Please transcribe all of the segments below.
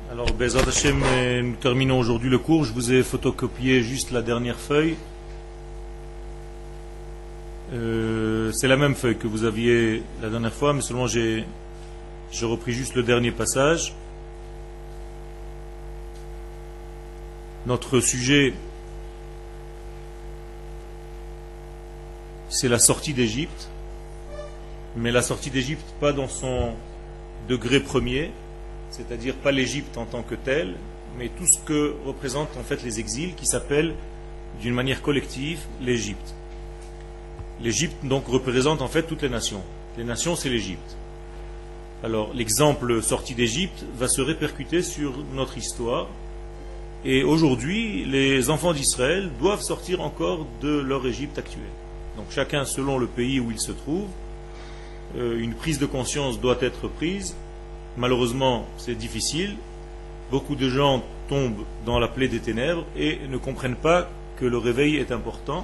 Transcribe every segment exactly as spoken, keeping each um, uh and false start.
Alors, Bezrat Hashem, nous terminons aujourd'hui le cours. Je vous ai photocopié juste la dernière feuille. Euh, c'est la même feuille que vous aviez la dernière fois, mais seulement j'ai, j'ai repris juste le dernier passage. Notre sujet, c'est la sortie d'Égypte, mais la sortie d'Égypte pas dans son degré premier, c'est-à-dire pas l'Égypte en tant que telle, mais tout ce que représentent en fait les exils, qui s'appellent d'une manière collective l'Égypte. L'Égypte donc représente en fait toutes les nations. Les nations, c'est l'Égypte. Alors l'exemple sortie d'Égypte va se répercuter sur notre histoire. Et aujourd'hui, les enfants d'Israël doivent sortir encore de leur Égypte actuelle. Donc chacun selon le pays où il se trouve, euh, une prise de conscience doit être prise. Malheureusement, c'est difficile. Beaucoup de gens tombent dans la plaie des ténèbres et ne comprennent pas que le réveil est important.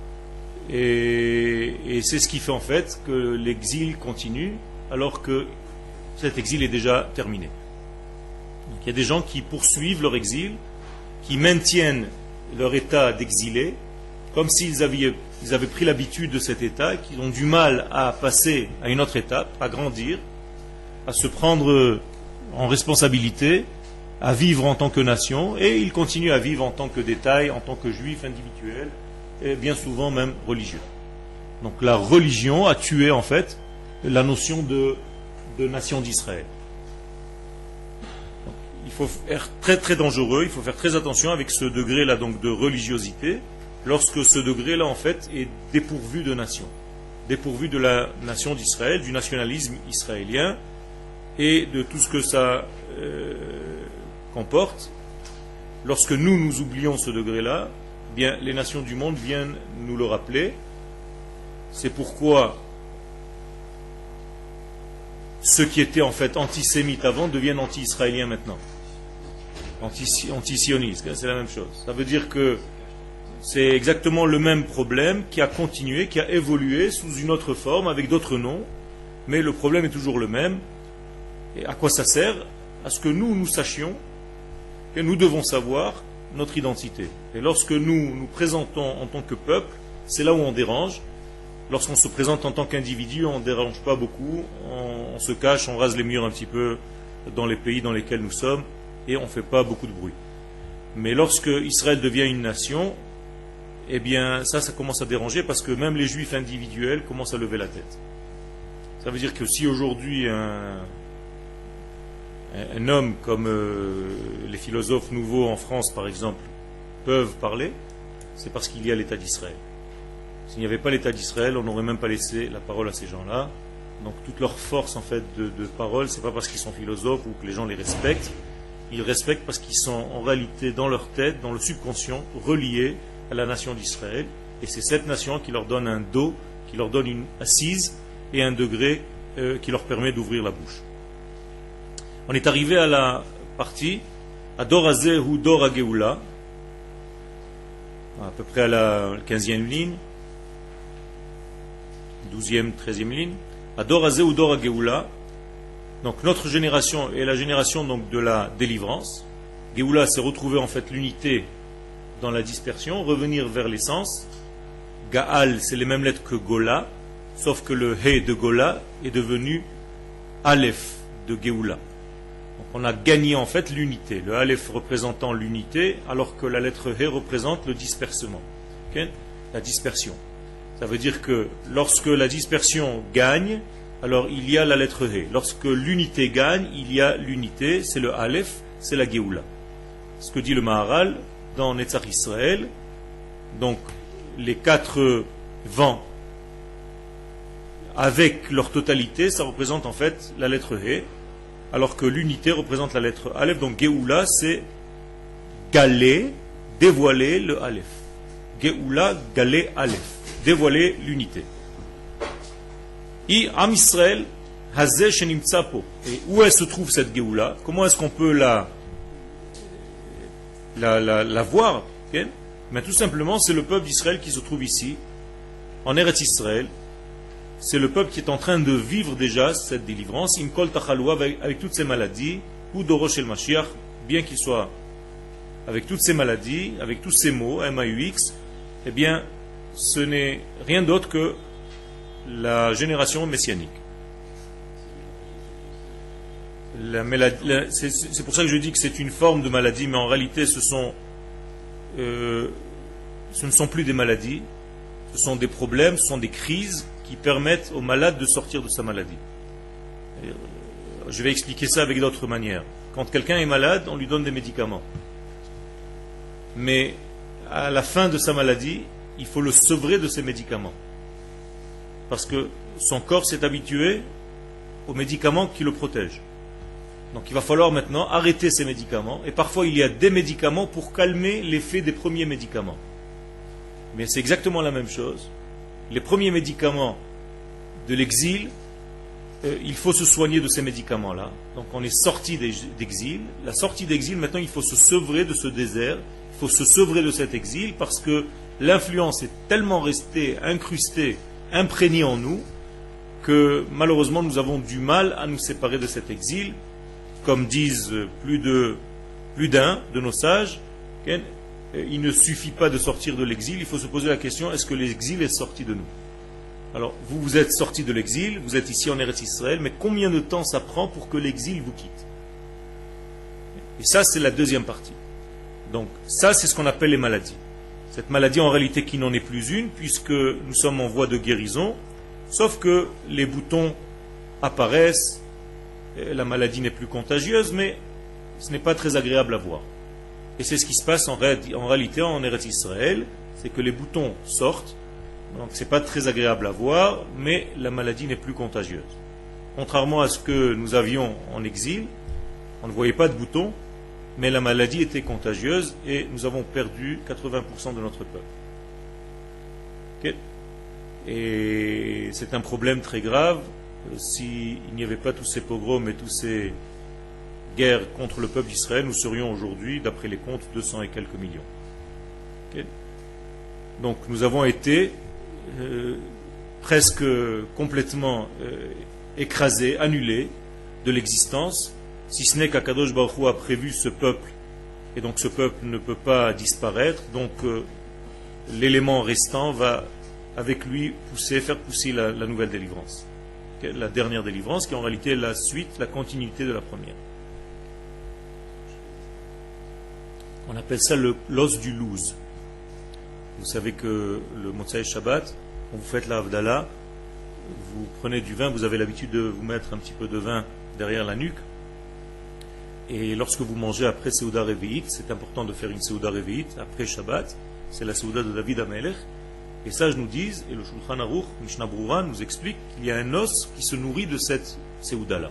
Et, et c'est ce qui fait en fait que l'exil continue alors que cet exil est déjà terminé. Donc, il y a des gens qui poursuivent leur exil, qui maintiennent leur état d'exilé, comme s'ils avaient, ils avaient pris l'habitude de cet état, qu'ils ont du mal à passer à une autre étape, à grandir, à se prendre en responsabilité, à vivre en tant que nation, et ils continuent à vivre en tant que détail, en tant que juifs individuels, et bien souvent même religieux. Donc la religion a tué en fait la notion de, de nation d'Israël. Donc, il faut être très très dangereux, il faut faire très attention avec ce degré-là donc de religiosité, lorsque ce degré-là en fait est dépourvu de nation, dépourvu de la nation d'Israël, du nationalisme israélien et de tout ce que ça euh, comporte. Lorsque nous nous oublions ce degré-là, bien, les nations du monde viennent nous le rappeler. C'est pourquoi ceux qui étaient en fait antisémites avant deviennent anti-israéliens maintenant. Anti- anti-sionistes, c'est la même chose. Ça veut dire que c'est exactement le même problème qui a continué, qui a évolué sous une autre forme, avec d'autres noms, mais le problème est toujours le même. Et à quoi ça sert? À ce que nous, nous sachions que nous devons savoir notre identité. Et lorsque nous nous présentons en tant que peuple, c'est là où on dérange. Lorsqu'on se présente en tant qu'individu, on ne dérange pas beaucoup, on, on se cache, on rase les murs un petit peu dans les pays dans lesquels nous sommes, et on ne fait pas beaucoup de bruit. Mais lorsque Israël devient une nation, eh bien ça, ça commence à déranger, parce que même les juifs individuels commencent à lever la tête. Ça veut dire que si aujourd'hui un... un homme comme euh, les philosophes nouveaux en France, par exemple, peuvent parler, c'est parce qu'il y a l'État d'Israël. S'il n'y avait pas l'État d'Israël, on n'aurait même pas laissé la parole à ces gens-là. Donc toute leur force en fait de, de parole, c'est pas parce qu'ils sont philosophes ou que les gens les respectent. Ils respectent parce qu'ils sont en réalité dans leur tête, dans le subconscient, reliés à la nation d'Israël. Et c'est cette nation qui leur donne un dos, qui leur donne une assise et un degré euh, qui leur permet d'ouvrir la bouche. On est arrivé à la partie Ador Hazeh Hu Dor HaGeoula, à peu près à la quinzième ligne, douzième, treizième ligne. Ador Hazeh Hu Dor HaGeoula. Donc notre génération est la génération donc de la délivrance. Geoula, c'est retrouver en fait l'unité dans la dispersion, revenir vers l'essence. Gaal, c'est les mêmes lettres que Gola, sauf que le He de Gola est devenu Aleph de Geoula. Donc on a gagné en fait l'unité, le Aleph représentant l'unité, alors que la lettre He représente le dispersement, okay? La dispersion. Ça veut dire que lorsque la dispersion gagne, alors il y a la lettre He. Lorsque l'unité gagne, il y a l'unité, c'est le Aleph, c'est la Geoula. Ce que dit le Maharal dans Netzach Israël, donc les quatre vents, avec leur totalité, ça représente en fait la lettre He, alors que l'unité représente la lettre Aleph. Donc Geoula, c'est galer, dévoiler le Aleph. Geoula, galer Aleph, dévoiler l'unité. Et Am Israël, Hazeh Shenimtsa Po. Et où elle se trouve cette Geoula? Comment est-ce qu'on peut la, la, la, la voir? Okay? Mais tout simplement, c'est le peuple d'Israël qui se trouve ici, en Eretz Israël. C'est le peuple qui est en train de vivre déjà cette délivrance, Imkol Tachaloua, avec, avec toutes ces maladies, ou Dorosh el Mashiach, bien qu'il soit avec toutes ces maladies, avec tous ces mots, M A U X, eh bien, ce n'est rien d'autre que la génération messianique. La maladie, la, c'est, c'est pour ça que je dis que c'est une forme de maladie, mais en réalité, ce sont, euh, ce ne sont plus des maladies, ce sont des problèmes, ce sont des crises qui permettent au malade de sortir de sa maladie. Et, euh, je vais expliquer ça avec d'autres manières. Quand quelqu'un est malade, on lui donne des médicaments. Mais à la fin de sa maladie, il faut le sevrer de ces médicaments. Parce que son corps s'est habitué aux médicaments qui le protègent. Donc il va falloir maintenant arrêter ces médicaments. Et parfois il y a des médicaments pour calmer l'effet des premiers médicaments. Mais c'est exactement la même chose. Les premiers médicaments de l'exil, euh, il faut se soigner de ces médicaments-là. Donc on est sorti d'exil. La sortie d'exil, maintenant il faut se sevrer de ce désert. Il faut se sevrer de cet exil parce que l'influence est tellement restée, incrustée, imprégnée en nous que malheureusement nous avons du mal à nous séparer de cet exil. Comme disent plus de plus d'un de nos sages, il ne suffit pas de sortir de l'exil, il faut se poser la question, est-ce que l'exil est sorti de nous? Alors, vous, vous êtes sorti de l'exil, vous êtes ici en Eretz Israël, mais combien de temps ça prend pour que l'exil vous quitte? Et ça, c'est la deuxième partie. Donc, ça, c'est ce qu'on appelle les maladies. Cette maladie, en réalité, qui n'en est plus une, puisque nous sommes en voie de guérison, sauf que les boutons apparaissent, la maladie n'est plus contagieuse, mais ce n'est pas très agréable à voir. Et c'est ce qui se passe en, ré en réalité en Eretz Israël, c'est que les boutons sortent, donc c'est pas très agréable à voir, mais la maladie n'est plus contagieuse. Contrairement à ce que nous avions en exil, on ne voyait pas de boutons, mais la maladie était contagieuse et nous avons perdu quatre-vingts pour cent de notre peuple. Okay. Et c'est un problème très grave. S'il n'y avait pas tous ces pogroms et toutes ces guerres contre le peuple d'Israël, nous serions aujourd'hui, d'après les comptes, deux cents et quelques millions. Okay. Donc nous avons été euh, presque complètement euh, écrasés, annulés de l'existence, si ce n'est qu'Akadosh Baruch Hu a prévu ce peuple, et donc ce peuple ne peut pas disparaître, donc euh, l'élément restant va avec lui pousser, faire pousser la, la nouvelle délivrance. La dernière délivrance, qui est en réalité la suite, la continuité de la première. On appelle ça le l'os du louz. Vous savez que le Motsai Shabbat, quand vous faites la Havdalah, vous prenez du vin, vous avez l'habitude de vous mettre un petit peu de vin derrière la nuque. Et lorsque vous mangez après Seuda Revi'it, c'est important de faire une Seuda Revi'it après Shabbat, c'est la Seuda de David Amelech. Et ça, je nous dis, et le Shulchan Aruch, Mishnah Brura, nous explique qu'il y a un os qui se nourrit de cette Seuda-là.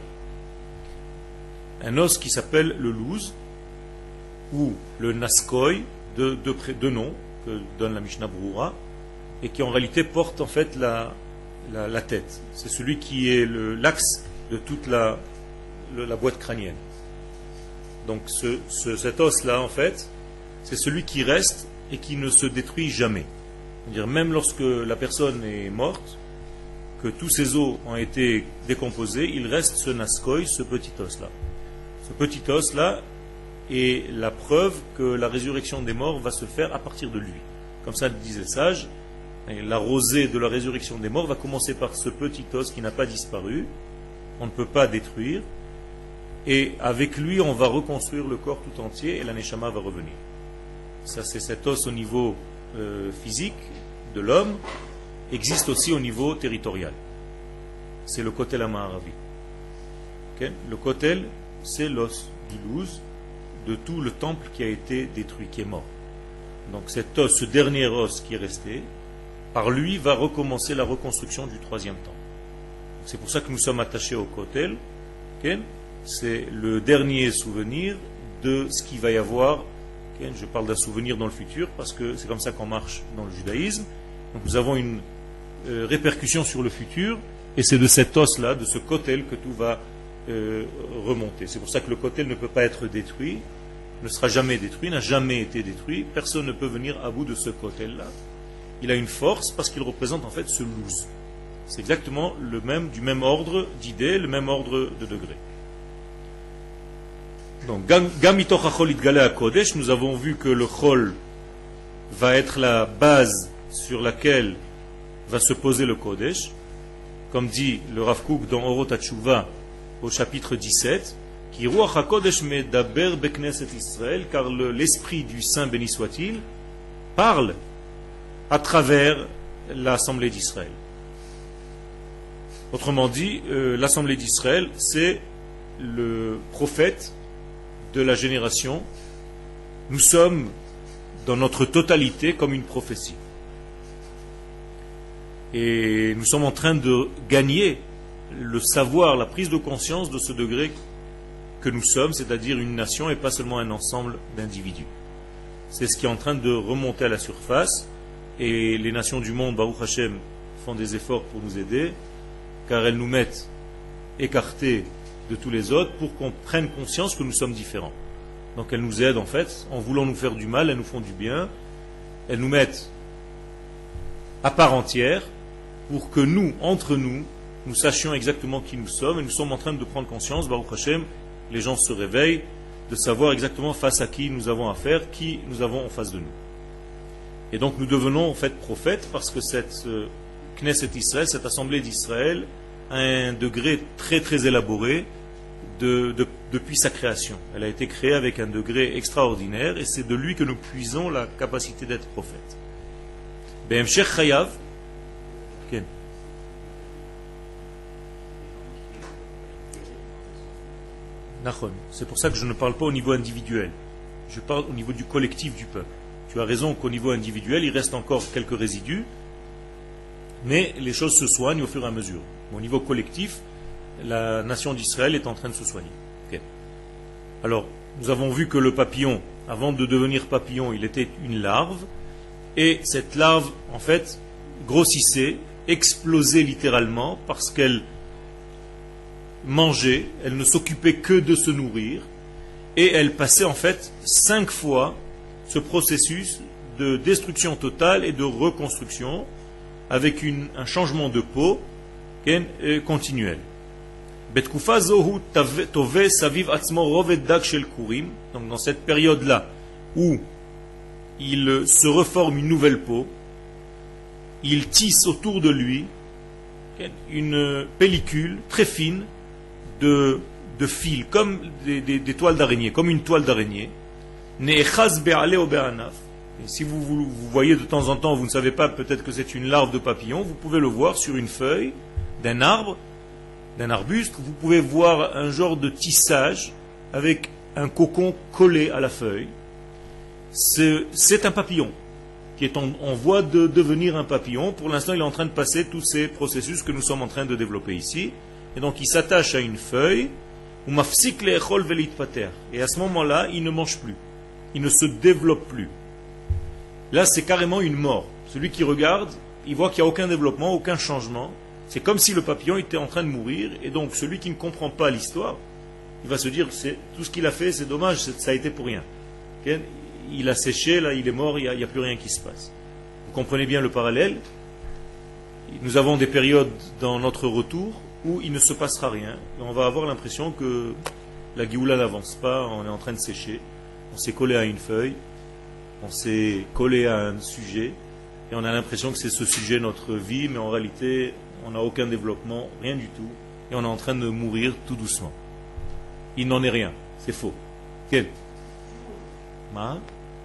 Un os qui s'appelle le louz, ou le naskoy, deux de, de, de noms que donne la Mishnah Brura, et qui en réalité porte en fait la, la, la tête. C'est celui qui est le, l'axe de toute la, le, la boîte crânienne. Donc ce, ce, cet os-là, en fait, c'est celui qui reste et qui ne se détruit jamais. C'est-à-dire même lorsque la personne est morte, que tous ses os ont été décomposés, il reste ce naskoy, ce petit os-là. Ce petit os-là est la preuve que la résurrection des morts va se faire à partir de lui. Comme ça le disait le sage, la rosée de la résurrection des morts va commencer par ce petit os qui n'a pas disparu, on ne peut pas détruire, et avec lui on va reconstruire le corps tout entier et la neshama va revenir. Ça, c'est cet os au niveau euh, physique de l'homme, existe aussi au niveau territorial. C'est le kotel ha-ma'aravi. Okay? Le kotel, c'est l'os du louz de tout le temple qui a été détruit, qui est mort. Donc cet os, ce dernier os qui est resté, par lui va recommencer la reconstruction du troisième temple. C'est pour ça que nous sommes attachés au kotel. Okay? C'est le dernier souvenir de ce qu'il va y avoir. Okay? Je parle d'un souvenir dans le futur parce que c'est comme ça qu'on marche dans le judaïsme. Donc nous avons une euh, répercussion sur le futur et c'est de cet os-là, de ce kotel, que tout va euh, remonter. C'est pour ça que le kotel ne peut pas être détruit, ne sera jamais détruit, n'a jamais été détruit. Personne ne peut venir à bout de ce kotel-là. Il a une force parce qu'il représente en fait ce louz. C'est exactement le même, du même ordre d'idées, le même ordre de degrés. Donc, Gam mitoch hachol itgala hakodesh, nous avons vu que le chol va être la base sur laquelle va se poser le kodesh, comme dit le Rav Kook dans Orot HaTshuva au chapitre dix-sept, qui ruach hakodesh medaber bekneset Israël, car le- l'esprit du Saint béni soit-il parle à travers l'Assemblée d'Israël. Autrement dit, euh, l'Assemblée d'Israël, c'est le prophète de la génération. Nous sommes dans notre totalité comme une prophétie. Et nous sommes en train de gagner le savoir, la prise de conscience de ce degré que nous sommes, c'est-à-dire une nation et pas seulement un ensemble d'individus. C'est ce qui est en train de remonter à la surface, et les nations du monde, Baruch Hashem, font des efforts pour nous aider, car elles nous mettent écartés de tous les autres pour qu'on prenne conscience que nous sommes différents. Donc elles nous aident en fait, en voulant nous faire du mal, elles nous font du bien, elles nous mettent à part entière pour que nous, entre nous, nous sachions exactement qui nous sommes, et nous sommes en train de prendre conscience, Baruch Hashem, les gens se réveillent, de savoir exactement face à qui nous avons affaire, qui nous avons en face de nous. Et donc nous devenons en fait prophètes parce que cette euh, Knesset Israël, cette assemblée d'Israël, a un degré très très élaboré de, de, depuis sa création. Elle a été créée avec un degré extraordinaire et c'est de lui que nous puisons la capacité d'être prophète. Be'emshech chayav, Ken. Nachon. C'est pour ça que je ne parle pas au niveau individuel. Je parle au niveau du collectif du peuple. Tu as raison qu'au niveau individuel, il reste encore quelques résidus, mais les choses se soignent au fur et à mesure. Au niveau collectif, la nation d'Israël est en train de se soigner. Okay. Alors, nous avons vu que le papillon, avant de devenir papillon, il était une larve, et cette larve, en fait, grossissait, explosait littéralement, parce qu'elle mangeait, elle ne s'occupait que de se nourrir, et elle passait en fait cinq fois ce processus de destruction totale et de reconstruction avec une, un changement de peau continuel. Donc dans cette période-là où il se reforme une nouvelle peau, il tisse autour de lui une pellicule très fine de, de fils, comme des, des, des toiles d'araignée, comme une toile d'araignée. Et si vous, vous, vous voyez de temps en temps, vous ne savez pas peut-être que c'est une larve de papillon, vous pouvez le voir sur une feuille d'un arbre, d'un arbuste, vous pouvez voir un genre de tissage avec un cocon collé à la feuille. C'est un papillon qui est en, en voie de devenir un papillon. Pour l'instant, il est en train de passer tous ces processus que nous sommes en train de développer ici. Et donc, il s'attache à une feuille, et à ce moment-là, il ne mange plus. Il ne se développe plus. Là, c'est carrément une mort. Celui qui regarde, il voit qu'il n'y a aucun développement, aucun changement. C'est comme si le papillon était en train de mourir. Et donc, celui qui ne comprend pas l'histoire, il va se dire, c'est, tout ce qu'il a fait, c'est dommage, ça a été pour rien. Okay? Il a séché, là, il est mort, il n'y a, a plus rien qui se passe. Vous comprenez bien le parallèle? Nous avons des périodes dans notre retour où il ne se passera rien. Et on va avoir l'impression que la Géoula n'avance pas, on est en train de sécher. On s'est collé à une feuille, on s'est collé à un sujet, et on a l'impression que c'est ce sujet notre vie, mais en réalité, on n'a aucun développement, rien du tout, et on est en train de mourir tout doucement. Il n'en est rien, c'est faux. Quel? Ma?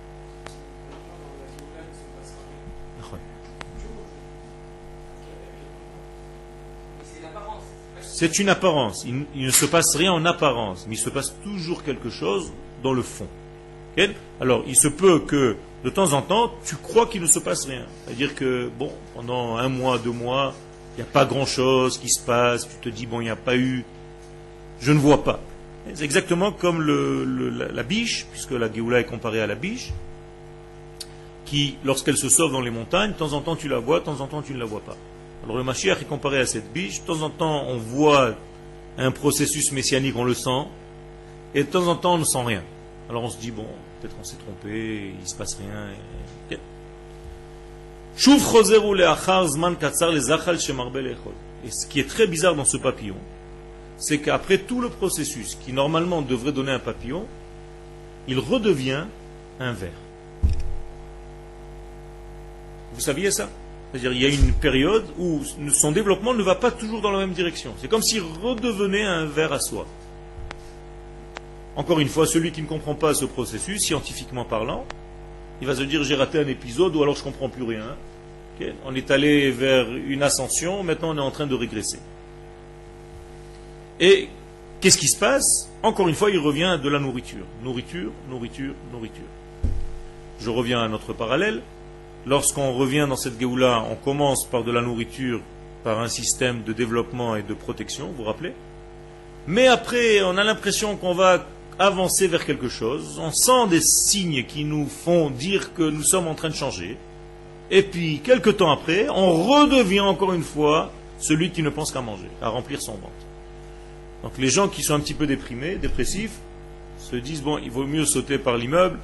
C'est une apparence. Il, il ne se passe rien en apparence, mais il se passe toujours quelque chose dans le fond. Okay? Alors, il se peut que, de temps en temps, tu crois qu'il ne se passe rien. C'est-à-dire que, bon, pendant un mois, deux mois, il n'y a pas grand-chose qui se passe. Tu te dis, bon, il n'y a pas eu... Je ne vois pas. C'est exactement comme le, le, la, la biche, puisque la Géoula est comparée à la biche, qui, lorsqu'elle se sauve dans les montagnes, de temps en temps tu la vois, de temps en temps tu ne la vois pas. Alors le Mashiach est comparé à cette biche. De temps en temps, on voit un processus messianique, on le sent, et de temps en temps, on ne sent rien. Alors on se dit, bon, peut-être on s'est trompé, il ne se passe rien. Et... Et ce qui est très bizarre dans ce papillon, c'est qu'après tout le processus qui normalement devrait donner un papillon, il redevient un ver. Vous saviez ça? C'est-à-dire il y a une période où son développement ne va pas toujours dans la même direction. C'est comme s'il redevenait un ver à soi. Encore une fois, celui qui ne comprend pas ce processus, scientifiquement parlant, il va se dire j'ai raté un épisode ou alors je ne comprends plus rien. Okay? On est allé vers une ascension, maintenant on est en train de régresser. Et qu'est-ce qui se passe? Encore une fois, il revient de la nourriture. Nourriture, nourriture, nourriture. Je reviens à notre parallèle. Lorsqu'on revient dans cette Géoula, on commence par de la nourriture, par un système de développement et de protection, vous vous rappelez? Mais après, on a l'impression qu'on va avancer vers quelque chose. On sent des signes qui nous font dire que nous sommes en train de changer. Et puis, quelques temps après, on redevient encore une fois celui qui ne pense qu'à manger, à remplir son ventre. Donc les gens qui sont un petit peu déprimés, dépressifs, se disent, bon, il vaut mieux sauter par l'immeuble.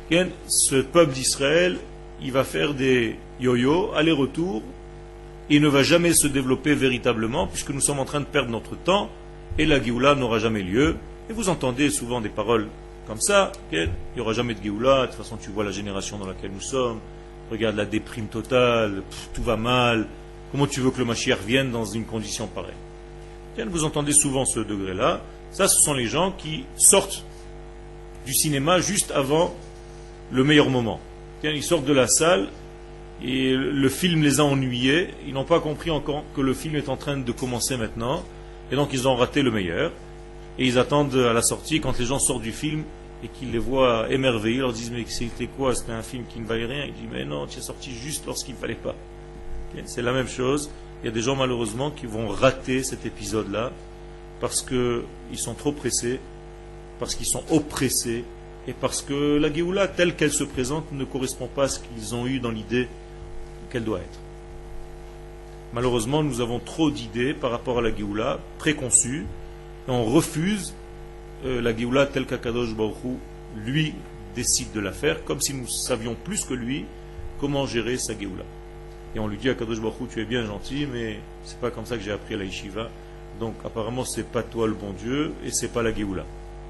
Ce peuple d'Israël, il va faire des yo-yo, aller-retour, il ne va jamais se développer véritablement, puisque nous sommes en train de perdre notre temps, et la Géoula n'aura jamais lieu. Et vous entendez souvent des paroles comme ça, il n'y aura jamais de Géoula, de toute façon tu vois la génération dans laquelle nous sommes, regarde la déprime totale, pff, tout va mal, comment tu veux que le Mashiach vienne dans une condition pareille? Vous entendez souvent ce degré-là. Ça, ce sont les gens qui sortent du cinéma juste avant le meilleur moment. Ils sortent de la salle et le film les a ennuyés. Ils n'ont pas compris encore que le film est en train de commencer maintenant. Et donc, ils ont raté le meilleur. Et ils attendent à la sortie, quand les gens sortent du film et qu'ils les voient émerveillés, ils leur disent, mais c'était quoi? C'était un film qui ne valait rien. Ils disent, mais non, tu es sorti juste lorsqu'il ne fallait pas. C'est la même chose. Il y a des gens malheureusement qui vont rater cet épisode-là parce qu'ils sont trop pressés, parce qu'ils sont oppressés et parce que la Géoula telle qu'elle se présente ne correspond pas à ce qu'ils ont eu dans l'idée qu'elle doit être. Malheureusement, nous avons trop d'idées par rapport à la Géoula préconçues et on refuse euh, la Géoula telle qu'Akadosh Baruch Hu lui décide de la faire, comme si nous savions plus que lui comment gérer sa Géoula. Et on lui dit à Kadosh Baruch Hu, tu es bien gentil, mais c'est pas comme ça que j'ai appris à la yeshiva. Donc apparemment c'est pas toi le bon Dieu et c'est pas la Géoula.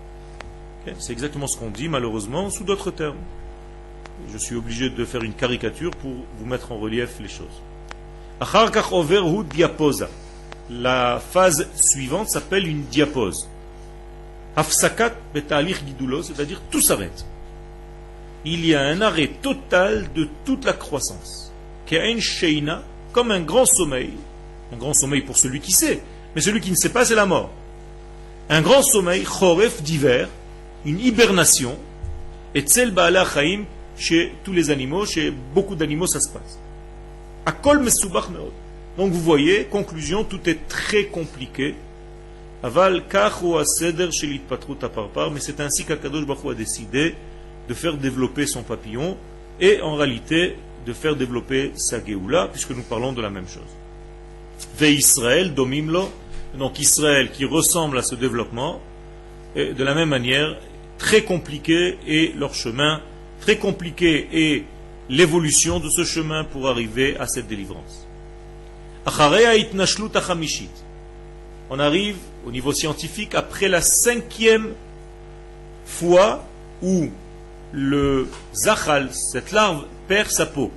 Okay? C'est exactement ce qu'on dit malheureusement sous d'autres termes. Je suis obligé de faire une caricature pour vous mettre en relief les choses. Achar kach over hu diaposa. La phase suivante s'appelle une diapose. Hafsakat betalich gidulo, c'est-à-dire tout s'arrête. Il y a un arrêt total de toute la croissance. Comme un grand sommeil, un grand sommeil pour celui qui sait, mais celui qui ne sait pas, c'est la mort. Un grand sommeil, choref d'hiver, une hibernation, et tsel ba'ala chaim, chez tous les animaux, chez beaucoup d'animaux, ça se passe. Akol mesubach meod. Donc vous voyez, conclusion, tout est très compliqué. Aval kach hu haseder shel hitpatrut haparpar, mais c'est ainsi qu'Akadosh Baruch Hu a décidé de faire développer son papillon, et en réalité, de faire développer sa Géoula, puisque nous parlons de la même chose. Ve Israël domimlo, donc Israël qui ressemble à ce développement, et de la même manière, très compliqué est leur chemin, très compliqué est l'évolution de ce chemin pour arriver à cette délivrance. Acharei itnashlut achamishit. On arrive au niveau scientifique après la cinquième fois où le zachal, cette larve, perd sa peau.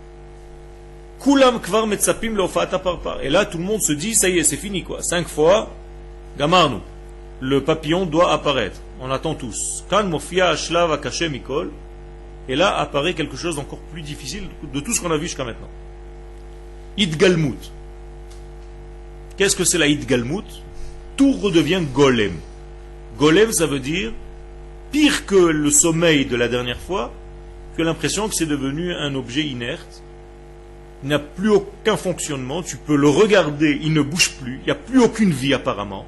Kulam kvar metzapim leofat aparpar. Et là, tout le monde se dit, ça y est, c'est fini, quoi. Cinq fois, gamarnu. Le papillon doit apparaître. On attend tous. Kan mofia ashlav akaché mikol. Et là, apparaît quelque chose d'encore plus difficile de tout ce qu'on a vu jusqu'à maintenant. Idgalmut. Qu'est-ce que c'est la Idgalmut? Tout redevient golem. Golem, ça veut dire, pire que le sommeil de la dernière fois, tu as l'impression que c'est devenu un objet inerte. Il n'a plus aucun fonctionnement. Tu peux le regarder, il ne bouge plus. Il n'y a plus aucune vie apparemment.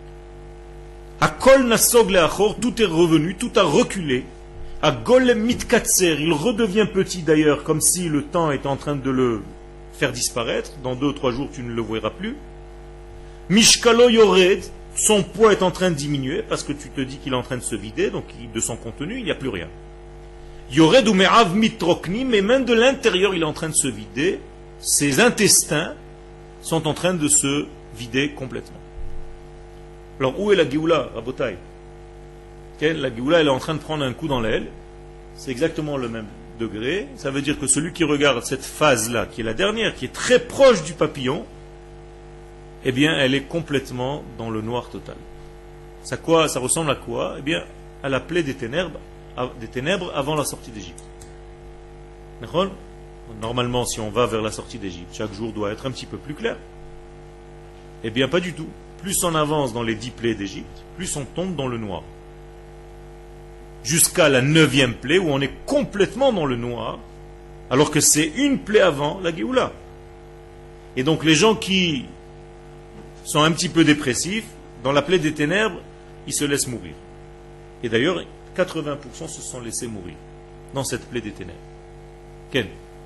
Akol nasog leachor, tout est revenu, tout a reculé. A golem mitkatser, il redevient petit d'ailleurs, comme si le temps est en train de le faire disparaître. Dans deux ou trois jours, tu ne le verras plus. Mishkalo yored, son poids est en train de diminuer, parce que tu te dis qu'il est en train de se vider, donc de son contenu, il n'y a plus rien. Yored ou me'av mitrokni, mais même de l'intérieur, il est en train de se vider. Ses intestins sont en train de se vider complètement. Alors où est la Géoula, Rabotai? La Géoula, elle est en train de prendre un coup dans l'aile. C'est exactement le même degré. Ça veut dire que celui qui regarde cette phase-là, qui est la dernière, qui est très proche du papillon, eh bien, elle est complètement dans le noir total. Ça, quoi, ça ressemble à quoi? Eh bien, à la plaie des ténèbres, des ténèbres avant la sortie d'Égypte. D'accord? Normalement, si on va vers la sortie d'Égypte, chaque jour doit être un petit peu plus clair. Eh bien, pas du tout. Plus on avance dans les dix plaies d'Égypte, plus on tombe dans le noir. Jusqu'à la neuvième plaie où on est complètement dans le noir, alors que c'est une plaie avant la Géoula. Et donc les gens qui sont un petit peu dépressifs, dans la plaie des ténèbres, ils se laissent mourir. Et d'ailleurs, quatre-vingts pour cent se sont laissés mourir dans cette plaie des ténèbres. Ken?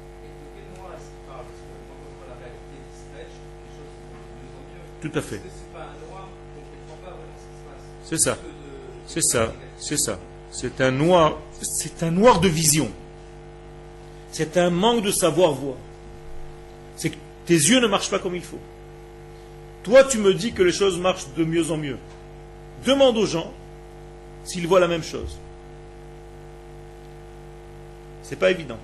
Tout à fait. C'est ça. C'est ça. C'est ça. C'est un noir, c'est un noir de vision. C'est un manque de savoir voir. C'est que tes yeux ne marchent pas comme il faut. Toi, tu me dis que les choses marchent de mieux en mieux. Demande aux gens s'ils voient la même chose. C'est pas évident.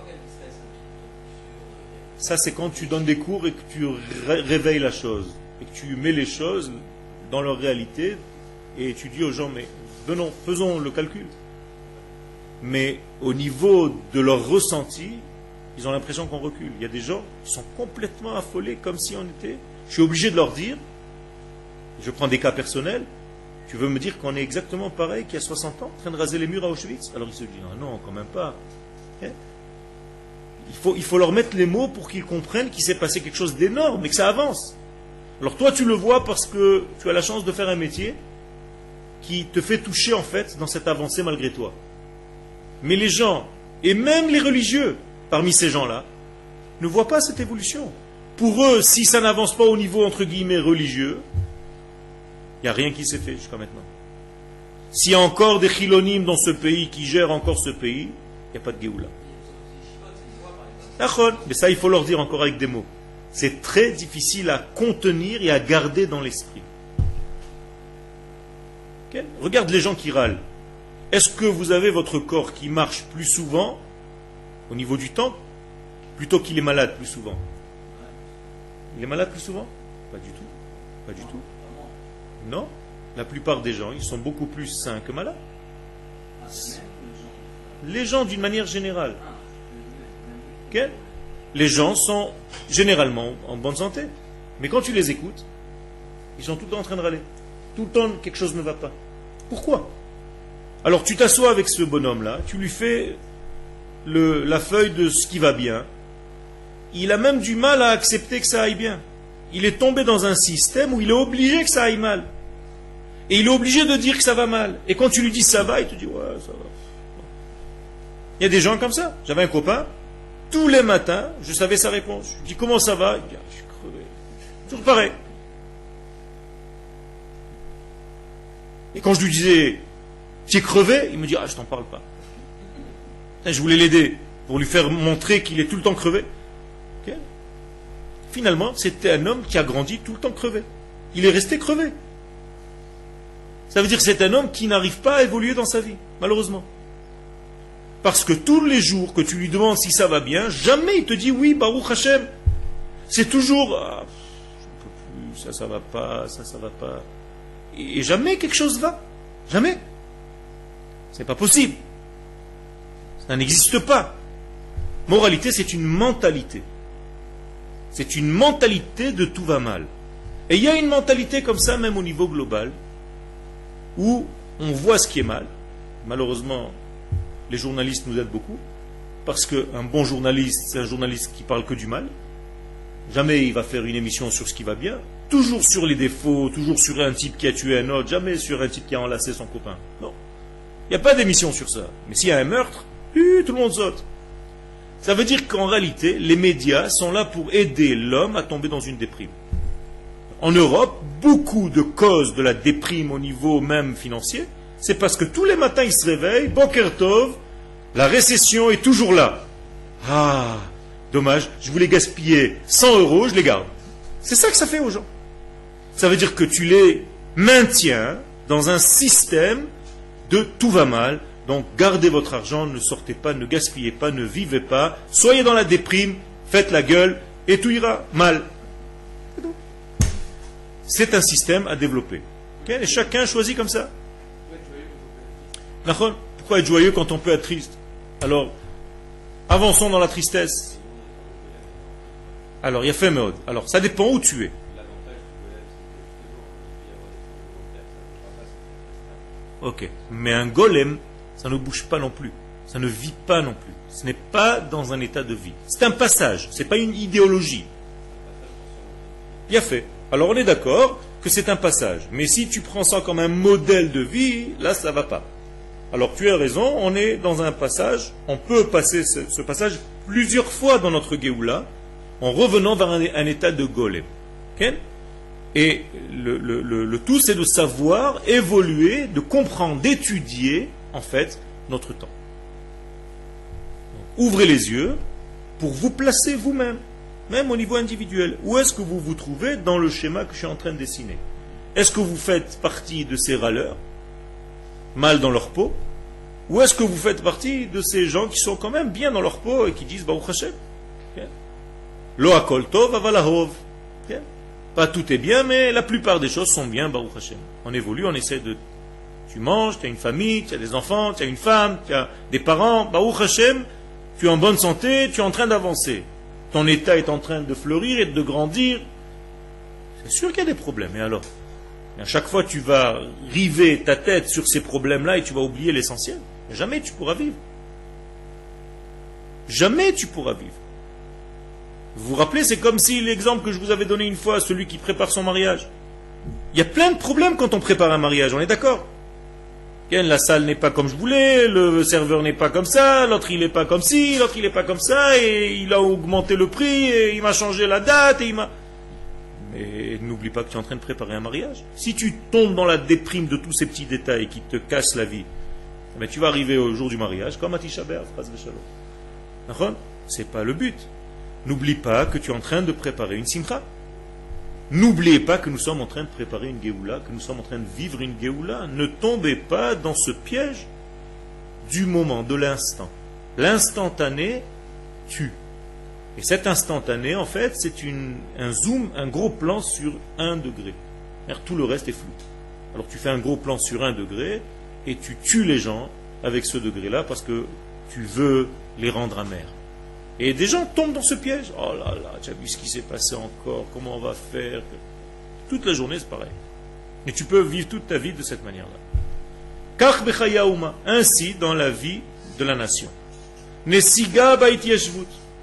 Ça, c'est quand tu donnes des cours et que tu ré- réveilles la chose. Et que tu mets les choses dans leur réalité. Et tu dis aux gens, mais venons, faisons le calcul. Mais au niveau de leur ressenti, ils ont l'impression qu'on recule. Il y a des gens qui sont complètement affolés, comme si on était... Je suis obligé de leur dire, je prends des cas personnels, tu veux me dire qu'on est exactement pareil qu'il y a soixante ans, en train de raser les murs à Auschwitz? Alors ils se disent, ah non, quand même pas. Il faut, il faut leur mettre les mots pour qu'ils comprennent qu'il s'est passé quelque chose d'énorme et que ça avance. Alors toi, tu le vois parce que tu as la chance de faire un métier qui te fait toucher en fait dans cette avancée malgré toi. Mais les gens, et même les religieux, parmi ces gens-là, ne voient pas cette évolution. Pour eux, si ça n'avance pas au niveau entre guillemets religieux, il n'y a rien qui s'est fait jusqu'à maintenant. S'il y a encore des chilonimes dans ce pays qui gèrent encore ce pays, il n'y a pas de Géoula. Mais ça, il faut leur dire encore avec des mots. C'est très difficile à contenir et à garder dans l'esprit. Okay? Regarde les gens qui râlent. Est-ce que vous avez votre corps qui marche plus souvent au niveau du temps, plutôt qu'il est malade plus souvent? Il est malade plus souvent? Pas du tout. Pas du tout. Non. La plupart des gens, ils sont beaucoup plus sains que malades. Les gens d'une manière générale. Okay? Les gens sont généralement en bonne santé. Mais quand tu les écoutes, ils sont tout le temps en train de râler. Tout le temps, quelque chose ne va pas. Pourquoi? Alors tu t'assois avec ce bonhomme-là, tu lui fais le, la feuille de ce qui va bien. Il a même du mal à accepter que ça aille bien. Il est tombé dans un système où il est obligé que ça aille mal. Et il est obligé de dire que ça va mal. Et quand tu lui dis ça va, il te dit ouais, ça va. Il y a des gens comme ça. J'avais un copain, tous les matins, je savais sa réponse. Je lui dis comment ça va? Il dit, ah, je suis crevé. Toujours pareil. Et quand je lui disais tu es crevé, il me dit ah, je t'en parle pas. Je voulais l'aider pour lui faire montrer qu'il est tout le temps crevé. Okay. Finalement, c'était un homme qui a grandi tout le temps crevé. Il est resté crevé. Ça veut dire que c'est un homme qui n'arrive pas à évoluer dans sa vie, malheureusement. Parce que tous les jours que tu lui demandes si ça va bien, jamais il te dit oui, Baruch Hashem. C'est toujours ah, je peux plus, ça, ça va pas, ça, ça va pas. Et jamais quelque chose va. Jamais. C'est pas possible. Ça n'existe pas. Moralité, c'est une mentalité. C'est une mentalité de tout va mal. Et il y a une mentalité comme ça, même au niveau global, où on voit ce qui est mal. Malheureusement, les journalistes nous aident beaucoup, parce qu'un bon journaliste, c'est un journaliste qui parle que du mal. Jamais il va faire une émission sur ce qui va bien. Toujours sur les défauts, toujours sur un type qui a tué un autre, jamais sur un type qui a enlacé son copain. Non. Il n'y a pas d'émission sur ça. Mais s'il y a un meurtre, tout le monde saute. Ça veut dire qu'en réalité, les médias sont là pour aider l'homme à tomber dans une déprime. En Europe, beaucoup de causes de la déprime au niveau même financier, c'est parce que tous les matins ils se réveillent, Boker Tov, la récession est toujours là. Ah, dommage, je voulais gaspiller cent euros, je les garde. C'est ça que ça fait aux gens. Ça veut dire que tu les maintient dans un système de tout va mal. Donc gardez votre argent, ne sortez pas, ne gaspillez pas, ne vivez pas, soyez dans la déprime, faites la gueule et tout ira mal. C'est un système à développer. Okay? Et chacun choisit comme ça. Pourquoi être joyeux quand on peut être triste? Alors, avançons dans la tristesse. Alors, il y a fait mode. Alors, ça dépend où tu es. Ok. Mais un golem, ça ne bouge pas non plus. Ça ne vit pas non plus. Ce n'est pas dans un état de vie. C'est un passage. Ce n'est pas une idéologie. Il y a fait. Alors, on est d'accord que c'est un passage. Mais si tu prends ça comme un modèle de vie, là, ça ne va pas. Alors, tu as raison. On est dans un passage. On peut passer ce, ce passage plusieurs fois dans notre Géoula en revenant vers un, un état de golem. Okay? Et le, le, le, le tout, c'est de savoir évoluer, de comprendre, d'étudier, en fait, notre temps. Donc, ouvrez les yeux pour vous placer vous-même, même au niveau individuel. Où est-ce que vous vous trouvez dans le schéma que je suis en train de dessiner? Est-ce que vous faites partie de ces râleurs, mal dans leur peau, ou est-ce que vous faites partie de ces gens qui sont quand même bien dans leur peau et qui disent Baruch Hashem? Lo hakol tov aval ahov. Pas tout est bien, mais la plupart des choses sont bien, Baruch Hashem. On évolue, on essaie de... Tu manges, tu as une famille, tu as des enfants, tu as une femme, tu as des parents, Baruch Hashem, tu es en bonne santé, tu es en train d'avancer. Ton état est en train de fleurir et de grandir. C'est sûr qu'il y a des problèmes, et alors? Et à chaque fois, tu vas river ta tête sur ces problèmes-là et tu vas oublier l'essentiel. Jamais tu pourras vivre. Jamais tu pourras vivre. Vous vous rappelez, c'est comme si l'exemple que je vous avais donné une fois, celui qui prépare son mariage. Il y a plein de problèmes quand on prépare un mariage, on est d'accord? La salle n'est pas comme je voulais, le serveur n'est pas comme ça, l'autre il n'est pas comme ci, l'autre il n'est pas comme ça, et il a augmenté le prix, et il m'a changé la date, et il m'a... Mais n'oublie pas que tu es en train de préparer un mariage. Si tu tombes dans la déprime de tous ces petits détails qui te cassent la vie, mais tu vas arriver au jour du mariage comme à Tisha B'Av, c'est pas le but. N'oublie pas que tu es en train de préparer une simcha. N'oubliez pas que nous sommes en train de préparer une Géoula, que nous sommes en train de vivre une Géoula. Ne tombez pas dans ce piège du moment, de l'instant. L'instantané tue. Et cet instantané, en fait, c'est une, un zoom, un gros plan sur un degré. Alors, tout le reste est flou. Alors tu fais un gros plan sur un degré et tu tues les gens avec ce degré-là parce que tu veux les rendre amers. Et des gens tombent dans ce piège. Oh là là, tu as vu ce qui s'est passé encore, comment on va faire? Toute la journée, c'est pareil. Et tu peux vivre toute ta vie de cette manière-là. Kach bechayaouma, ainsi dans la vie de la nation. Nesiga bait yeshvut.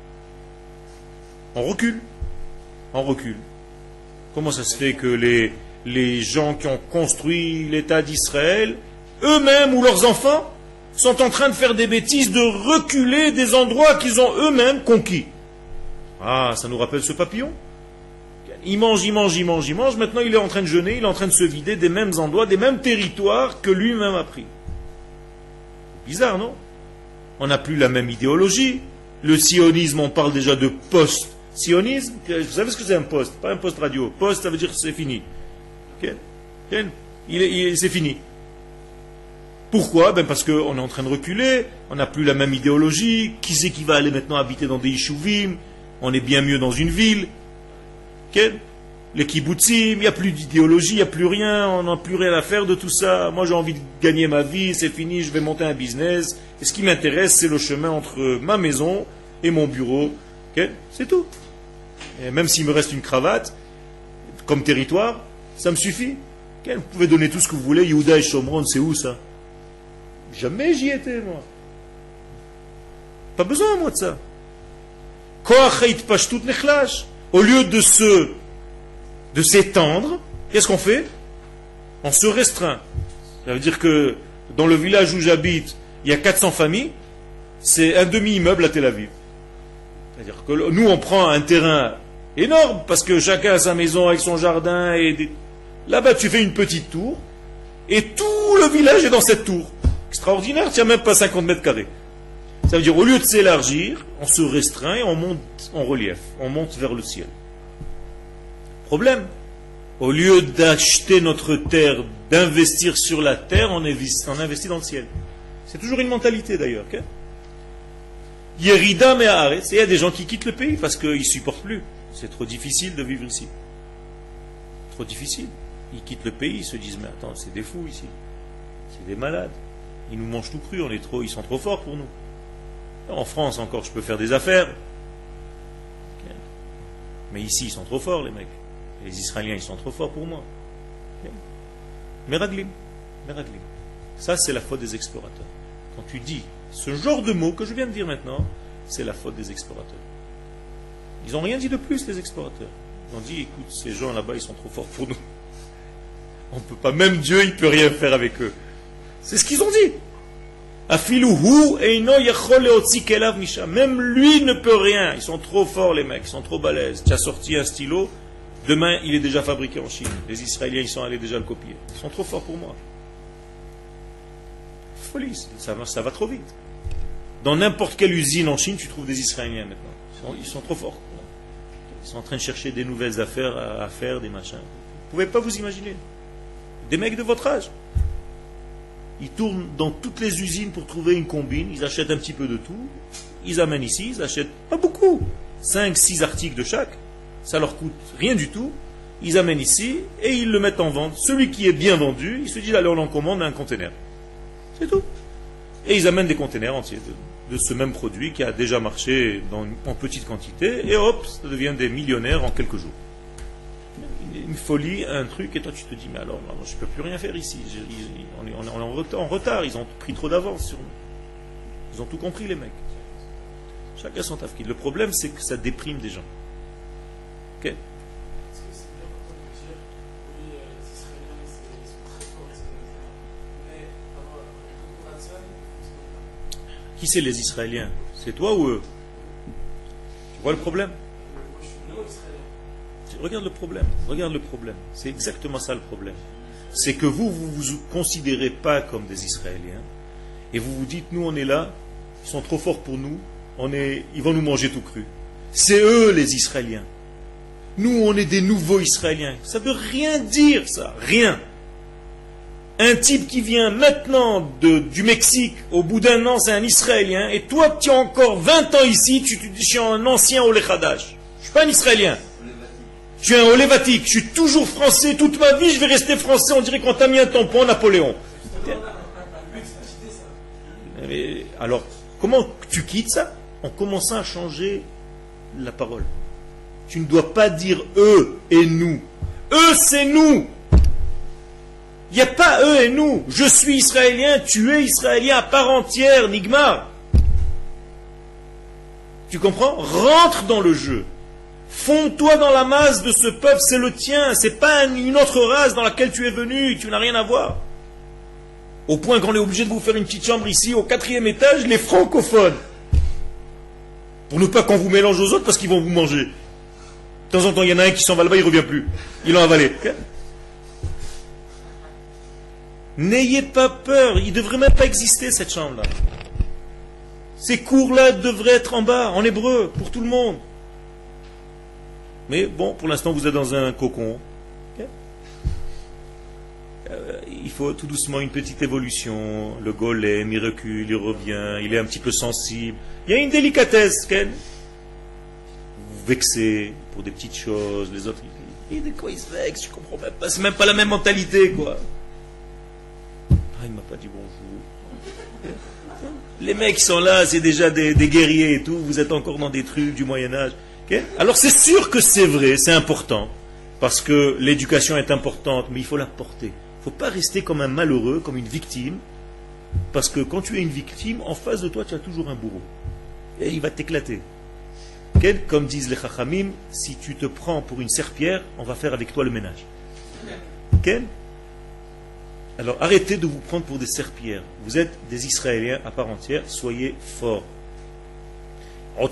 On recule. On recule. Comment ça se fait que les, les gens qui ont construit l'État d'Israël, eux-mêmes ou leurs enfants, sont en train de faire des bêtises, de reculer des endroits qu'ils ont eux-mêmes conquis? Ah, ça nous rappelle ce papillon. Il mange, il mange, il mange, il mange. Maintenant, il est en train de jeûner, il est en train de se vider des mêmes endroits, des mêmes territoires que lui-même a pris. Bizarre, non? On n'a plus la même idéologie. Le sionisme, on parle déjà de post-sionisme. Vous savez ce que c'est un post? Pas un post radio. Post, ça veut dire que c'est fini. Okay? Il est, il est, c'est fini. Pourquoi? Ben parce qu'on est en train de reculer, on n'a plus la même idéologie. Qui c'est qui va aller maintenant habiter dans des yishuvim? On est bien mieux dans une ville. Okay? Les kibbutzim, il n'y a plus d'idéologie, il n'y a plus rien, on n'a plus rien à faire de tout ça. Moi j'ai envie de gagner ma vie, c'est fini, je vais monter un business. Et ce qui m'intéresse, c'est le chemin entre ma maison et mon bureau. Okay? C'est tout. Et même s'il me reste une cravate, comme territoire, ça me suffit. Okay? Vous pouvez donner tout ce que vous voulez. Yehuda et Shomron, c'est où ça? Jamais j'y étais, moi. Pas besoin, moi, de ça. Au lieu de se, de s'étendre, qu'est-ce qu'on fait? On se restreint. Ça veut dire que dans le village où j'habite, il y a quatre cents familles, c'est un demi-immeuble à Tel Aviv. C'est-à-dire que nous, on prend un terrain énorme, parce que chacun a sa maison avec son jardin, et des... là-bas, tu fais une petite tour, et tout le village est dans cette tour. Extraordinaire, tu n'as même pas cinquante mètres carrés. Ça veut dire, au lieu de s'élargir, on se restreint et on monte en relief, on monte vers le ciel. Problème, Au lieu d'acheter notre terre, d'investir sur la terre, on investit, on investit dans le ciel. C'est toujours une mentalité d'ailleurs. Okay? Yerida me'aretz. Et il y a des gens qui quittent le pays parce qu'ils ne supportent plus. C'est trop difficile de vivre ici. Trop difficile. Ils quittent le pays, ils se disent, mais attends, c'est des fous ici. C'est des malades. Ils nous mangent tout cru, on est trop, ils sont trop forts pour nous. En France encore, je peux faire des affaires. Okay. Mais ici, ils sont trop forts, les mecs. Les Israéliens, ils sont trop forts pour moi. Okay. Meraglim. Meraglim. Ça, c'est la faute des explorateurs. Quand tu dis ce genre de mots que je viens de dire maintenant, c'est la faute des explorateurs. Ils n'ont rien dit de plus, les explorateurs. Ils ont dit, écoute, ces gens là-bas, ils sont trop forts pour nous. On ne peut pas, même Dieu, il ne peut rien faire avec eux. C'est ce qu'ils ont dit. Même lui ne peut rien. Ils sont trop forts, les mecs, ils sont trop balèzes. Tu as sorti un stylo, demain, il est déjà fabriqué en Chine. Les Israéliens, ils sont allés déjà le copier. Ils sont trop forts pour moi. Folie, ça va, ça va trop vite. Dans n'importe quelle usine en Chine, tu trouves des Israéliens maintenant. Ils sont, ils sont trop forts. Ils sont en train de chercher des nouvelles affaires à, à faire, des machins. Vous ne pouvez pas vous imaginer. Des mecs de votre âge. Ils tournent dans toutes les usines pour trouver une combine. Ils achètent un petit peu de tout. Ils amènent ici. Ils achètent pas beaucoup. cinq six articles de chaque. Ça leur coûte rien du tout. Ils amènent ici et ils le mettent en vente. Celui qui est bien vendu, il se dit, allez, on en commande un conteneur. C'est tout. Et ils amènent des conteneurs entiers de, de ce même produit qui a déjà marché dans, en petite quantité. Et hop, ça devient des millionnaires en quelques jours. Une folie, un truc, et toi tu te dis, mais alors, moi, je ne peux plus rien faire ici. Je, ils, on, est, on est en retard, en retard, ils ont pris trop d'avance sur nous. Ils ont tout compris, les mecs. Chacun son tafkid. Le problème, c'est que ça déprime des gens. Ok? Qui c'est les Israéliens? C'est toi ou eux? Tu vois le problème? Regarde le problème, regarde le problème. C'est exactement ça le problème. C'est que vous, vous vous considérez pas comme des Israéliens et vous vous dites, nous on est là, ils sont trop forts pour nous, on est, ils vont nous manger tout cru. C'est eux les Israéliens. Nous on est des nouveaux Israéliens. Ça veut rien dire ça, rien. Un type qui vient maintenant de, du Mexique, au bout d'un an c'est un Israélien, et toi tu as encore vingt ans ici, tu te dis je suis un ancien Olé Khadash. Je ne suis pas un Israélien. Je suis un Olévatique, je suis toujours français, toute ma vie je vais rester français, on dirait qu'on t'a mis un tampon Napoléon. Mais, alors, comment tu quittes ça? En commençant à changer la parole. Tu ne dois pas dire eux et nous. Eux c'est nous. Il n'y a pas eux et nous. Je suis israélien, tu es israélien à part entière, Nigmar. Tu comprends? Rentre dans le jeu. Fonds-toi dans la masse de ce peuple, c'est le tien, c'est pas une autre race dans laquelle tu es venu, tu n'as rien à voir. Au point qu'on est obligé de vous faire une petite chambre ici, au quatrième étage, les francophones. Pour ne pas qu'on vous mélange aux autres parce qu'ils vont vous manger. De temps en temps, il y en a un qui s'en va là-bas, il ne revient plus. Il l'a avalé. Okay? N'ayez pas peur, il ne devrait même pas exister cette chambre-là. Ces cours-là devraient être en bas, en hébreu, pour tout le monde. Mais bon, pour l'instant, vous êtes dans un cocon. Okay. Euh, il faut tout doucement une petite évolution. Le golem, il recule, il revient, il est un petit peu sensible. Il y a une délicatesse. Okay. Vous vexez pour des petites choses. Les autres, ils disent, de quoi ils se vexent? Je comprends même pas. C'est même pas la même mentalité, quoi. Ah, il m'a pas dit bonjour. Les mecs qui sont là, c'est déjà des, des guerriers et tout. Vous êtes encore dans des trucs du Moyen-Âge. Okay. Alors c'est sûr que c'est vrai, c'est important, parce que l'éducation est importante, mais il faut la porter. Il ne faut pas rester comme un malheureux, comme une victime, parce que quand tu es une victime, en face de toi, tu as toujours un bourreau. Et il va t'éclater. Okay. Comme disent les Chachamim, si tu te prends pour une serpillère, on va faire avec toi le ménage. Okay. Alors arrêtez de vous prendre pour des serpillères. Vous êtes des Israéliens à part entière, soyez forts. Et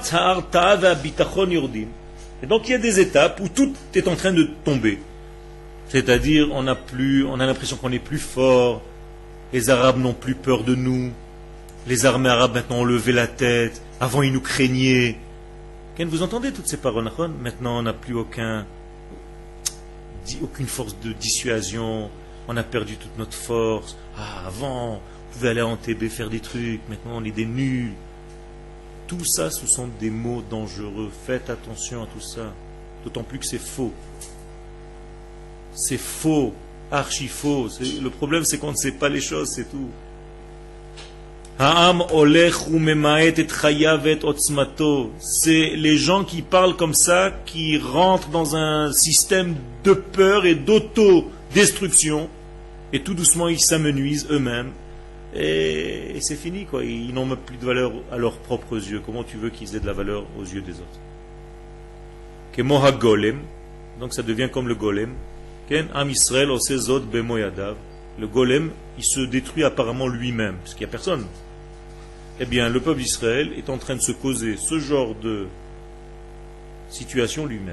donc il y a des étapes où tout est en train de tomber. C'est-à-dire on a plus, on a l'impression qu'on est plus fort. Les Arabes n'ont plus peur de nous. Les armées arabes maintenant ont levé la tête. Avant ils nous craignaient. Vous entendez toutes ces paroles? Maintenant on n'a plus aucun aucune force de dissuasion, on a perdu toute notre force. Ah, avant, on pouvait aller en T B faire des trucs, maintenant on est des nuls. Tout ça, ce sont des mots dangereux. Faites attention à tout ça. D'autant plus que c'est faux. C'est faux, archi faux. Le problème, c'est qu'on ne sait pas les choses, c'est tout. C'est les gens qui parlent comme ça, qui rentrent dans un système de peur et d'auto-destruction, et tout doucement ils s'amenuisent eux-mêmes, et, et c'est fini, quoi. Ils n'ont même plus de valeur à leurs propres yeux. Comment tu veux qu'ils aient de la valeur aux yeux des autres? Kemoha golem, donc ça devient comme le golem. Ken Am Israël osezot bemoyadav. Le golem, il se détruit apparemment lui-même, parce qu'il n'y a personne. Eh bien, le peuple d'Israël est en train de se causer ce genre de situation lui-même.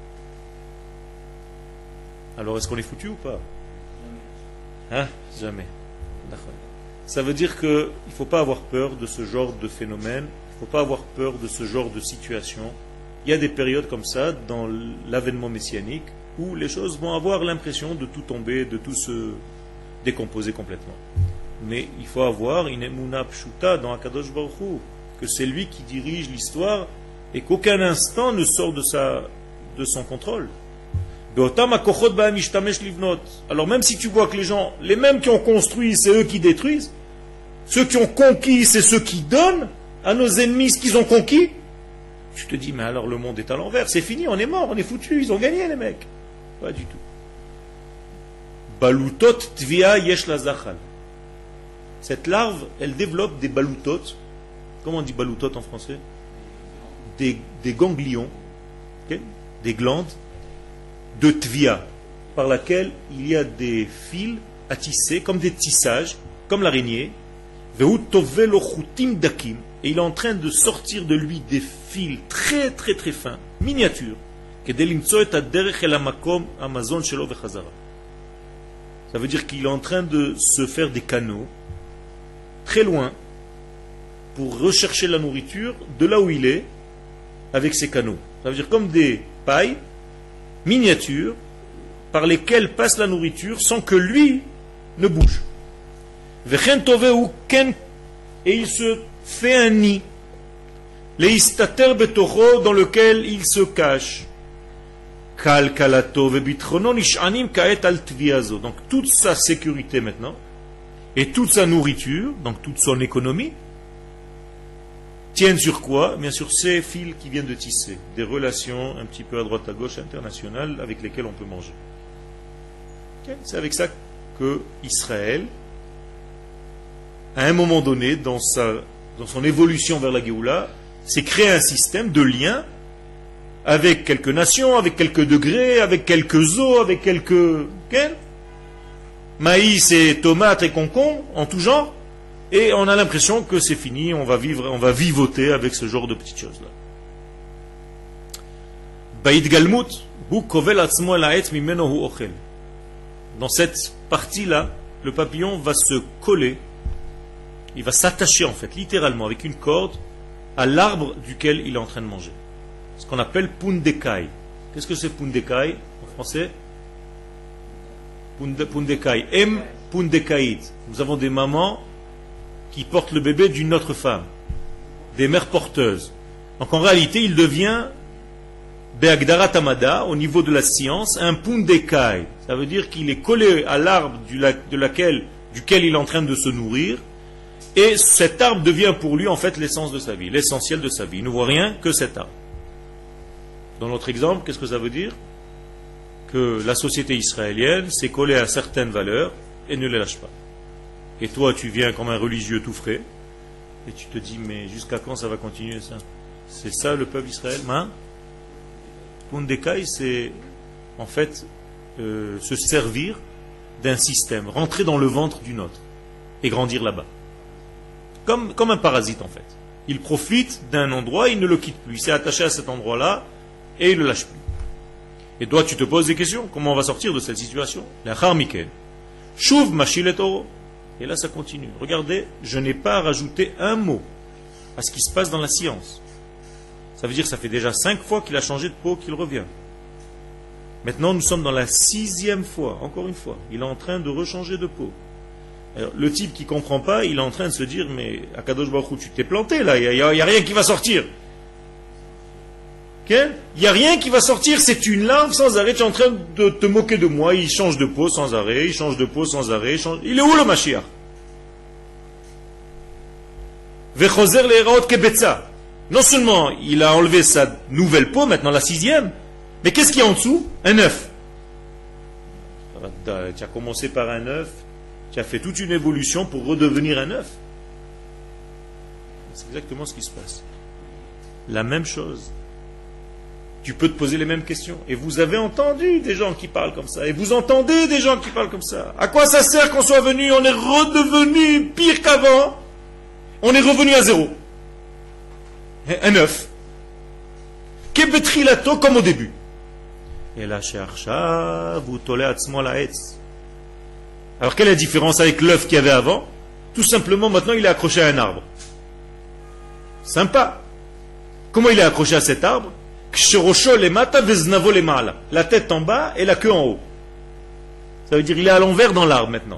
Alors, est-ce qu'on est foutu ou pas? Hein? Jamais. Ça veut dire qu'il ne faut pas avoir peur de ce genre de phénomène, il ne faut pas avoir peur de ce genre de situation. Il y a des périodes comme ça dans l'avènement messianique où les choses vont avoir l'impression de tout tomber, de tout se décomposer complètement. Mais il faut avoir une emuna pshuta dans Akadosh Baruch Hu, que c'est lui qui dirige l'histoire et qu'aucun instant ne sort de, sa, de son contrôle. Alors même si tu vois que les gens, les mêmes qui ont construit, c'est eux qui détruisent, ceux qui ont conquis, c'est ceux qui donnent à nos ennemis ce qu'ils ont conquis, tu te dis, mais alors le monde est à l'envers, c'est fini, on est mort, on est foutus, ils ont gagné les mecs. Pas du tout. Balutot tvia yesh la zachal. Cette larve, elle développe des baloutot. Comment on dit baloutot en français? Des, des ganglions, okay? Des glandes de tvia, par laquelle il y a des fils à tisser, comme des tissages, comme l'araignée. Et il est en train de sortir de lui des fils très très très fins, miniatures. Ça veut dire qu'il est en train de se faire des canaux très loin pour rechercher la nourriture de là où il est avec ces canaux. Ça veut dire comme des pailles miniatures par lesquelles passe la nourriture sans que lui ne bouge. Et il se fait un nid dans lequel il se cache. Donc toute sa sécurité maintenant et toute sa nourriture, donc toute son économie, tiennent sur quoi? Bien sûr ces fils qui viennent de tisser, des relations un petit peu à droite à gauche internationales avec lesquelles on peut manger. Okay. C'est avec ça que Israël, à un moment donné, dans, sa, dans son évolution vers la Géoula, s'est créé un système de liens avec quelques nations, avec quelques degrés, avec quelques eaux, avec quelques... Okay. Maïs et tomates et concombres, en tout genre, et on a l'impression que c'est fini, on va vivre, on va vivoter avec ce genre de petites choses-là. Dans cette partie-là, le papillon va se coller, il va s'attacher en fait, littéralement, avec une corde, à l'arbre duquel il est en train de manger. Ce qu'on appelle pundekai. Qu'est-ce que c'est pundekai en français? Pundekai. M pundekaïd. Nous avons des mamans qui portent le bébé d'une autre femme, des mères porteuses. Donc en réalité, il devient Be'agdara Tamada, au niveau de la science, un pundekai. Ça veut dire qu'il est collé à l'arbre du, de laquelle, duquel il est en train de se nourrir, et cet arbre devient pour lui en fait l'essence de sa vie, l'essentiel de sa vie. Il ne voit rien que cet arbre. Dans notre exemple, qu'est-ce que ça veut dire? Que la société israélienne s'est collée à certaines valeurs et ne les lâche pas. Et toi, tu viens comme un religieux tout frais, et tu te dis, mais jusqu'à quand ça va continuer ça? C'est ça le peuple d'Israël? Hein? Pundekai, c'est en fait euh, se servir d'un système, rentrer dans le ventre d'une autre et grandir là-bas. Comme, comme un parasite en fait. Il profite d'un endroit, il ne le quitte plus. Il s'est attaché à cet endroit-là et il ne le lâche plus. Et toi, tu te poses des questions. Comment on va sortir de cette situation? Shuv mashilet oro. Et là, ça continue. Regardez, je n'ai pas rajouté un mot à ce qui se passe dans la science. Ça veut dire que ça fait déjà cinq fois qu'il a changé de peau qu'il revient. Maintenant, nous sommes dans la sixième fois, encore une fois. Il est en train de rechanger de peau. Alors, le type qui ne comprend pas, il est en train de se dire, mais Akadosh Baruch Hu, tu t'es planté là, il n'y a, a, a rien qui va sortir. Il n'y a rien qui va sortir, c'est une larve sans arrêt, tu es en train de te moquer de moi, il change de peau sans arrêt, il change de peau sans arrêt, il, change... il est où le Mashiach? Vechozer le'eraot kebetza. Non seulement il a enlevé sa nouvelle peau, maintenant la sixième, mais qu'est-ce qu'il y a en dessous? Un œuf. Tu as commencé par un œuf, tu as fait toute une évolution pour redevenir un œuf. C'est exactement ce qui se passe. La même chose. Tu peux te poser les mêmes questions. Et vous avez entendu des gens qui parlent comme ça. Et vous entendez des gens qui parlent comme ça. À quoi ça sert qu'on soit venu? On est redevenu pire qu'avant. On est revenu à zéro. Un œuf. Kebetrilato comme au début. Et là, chez Archa, vous tolez atzmo la etz. Alors, quelle est la différence avec l'œuf qu'il y avait avant? Tout simplement, maintenant, il est accroché à un arbre. Sympa. Comment il est accroché à cet arbre? La tête en bas et la queue en haut. Ça veut dire qu'il est à l'envers dans l'arbre maintenant.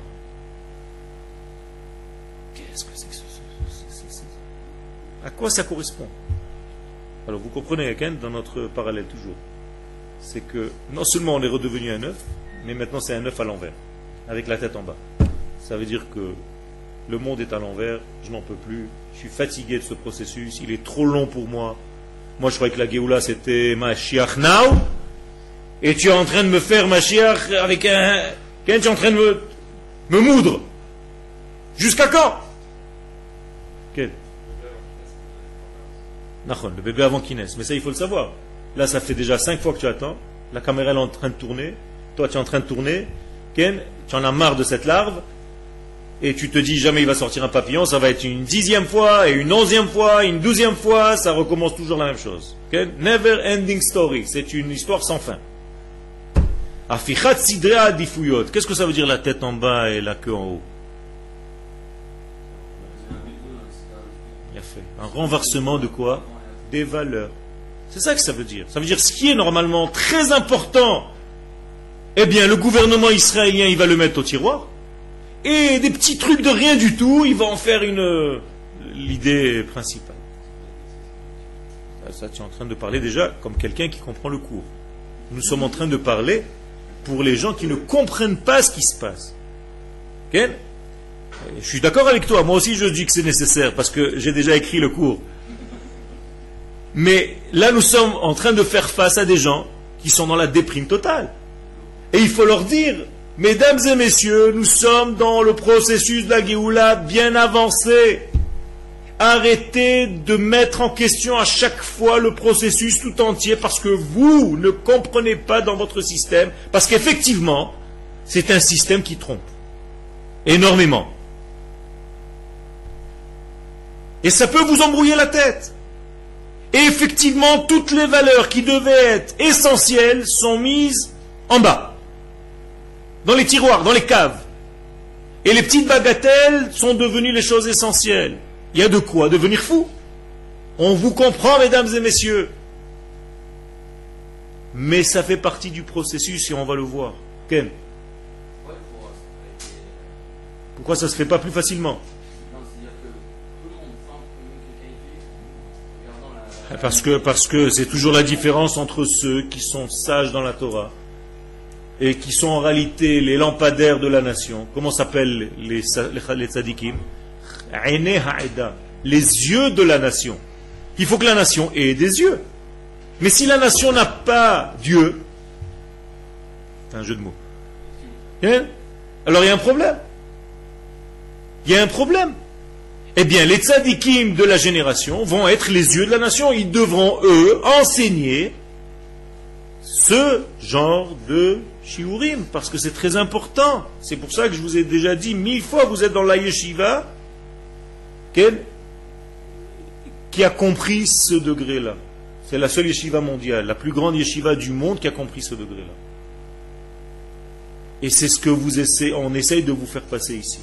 Qu'est-ce que c'est que ce... À quoi ça correspond? Alors vous comprenez, Ken, dans notre parallèle toujours, c'est que non seulement on est redevenu un œuf, mais maintenant c'est un œuf à l'envers, avec la tête en bas. Ça veut dire que le monde est à l'envers, je n'en peux plus, je suis fatigué de ce processus, il est trop long pour moi. Moi, je croyais que la Géoula, c'était Mashiach now. Et tu es en train de me faire Mashiach avec un... Quand tu es en train de me, me moudre. Jusqu'à quand? Quel? Le bébé avant qu'il naisse. Mais ça, il faut le savoir. Là, ça fait déjà cinq fois que tu attends. La caméra elle est en train de tourner. Toi, tu es en train de tourner. Ken, tu en as marre de cette larve. Et tu te dis jamais il va sortir un papillon, ça va être une dixième fois, et une onzième fois, une douzième fois, ça recommence toujours la même chose. Okay? Never ending story, c'est une histoire sans fin. Afichat sidrea difuyot. Qu'est-ce que ça veut dire la tête en bas et la queue en haut? Il a fait un renversement de quoi? Des valeurs. C'est ça que ça veut dire. Ça veut dire ce qui est normalement très important, eh bien le gouvernement israélien il va le mettre au tiroir. Et des petits trucs de rien du tout, il va en faire une l'idée principale. Ça, tu es en train de parler déjà comme quelqu'un qui comprend le cours. Nous sommes en train de parler pour les gens qui ne comprennent pas ce qui se passe. Okay? Je suis d'accord avec toi, moi aussi je dis que c'est nécessaire, parce que j'ai déjà écrit le cours. Mais là nous sommes en train de faire face à des gens qui sont dans la déprime totale. Et il faut leur dire... Mesdames et messieurs, nous sommes dans le processus de la Géoula bien avancé. Arrêtez de mettre en question à chaque fois le processus tout entier parce que vous ne comprenez pas dans votre système, parce qu'effectivement, c'est un système qui trompe énormément. Et ça peut vous embrouiller la tête. Et effectivement, toutes les valeurs qui devaient être essentielles sont mises en bas. Dans les tiroirs, dans les caves. Et les petites bagatelles sont devenues les choses essentielles. Il y a de quoi devenir fou. On vous comprend, mesdames et messieurs. Mais ça fait partie du processus et on va le voir. Ken? Pourquoi ça ne se fait pas plus facilement? Parce que, parce que c'est toujours la différence entre ceux qui sont sages dans la Torah et qui sont en réalité les lampadaires de la nation. Comment s'appellent les, les, les tzadikim? Les yeux de la nation. Il faut que la nation ait des yeux. Mais si la nation n'a pas Dieu, c'est un jeu de mots. Hein? Alors il y a un problème. Il y a un problème. Eh bien, les tzadikim de la génération vont être les yeux de la nation. Ils devront, eux, enseigner ce genre de shiurim, parce que c'est très important. C'est pour ça que je vous ai déjà dit mille fois, vous êtes dans la yeshiva qui a compris ce degré-là. C'est la seule yeshiva mondiale, la plus grande yeshiva du monde qui a compris ce degré-là. Et c'est ce que vous essayez, on essaye de vous faire passer ici.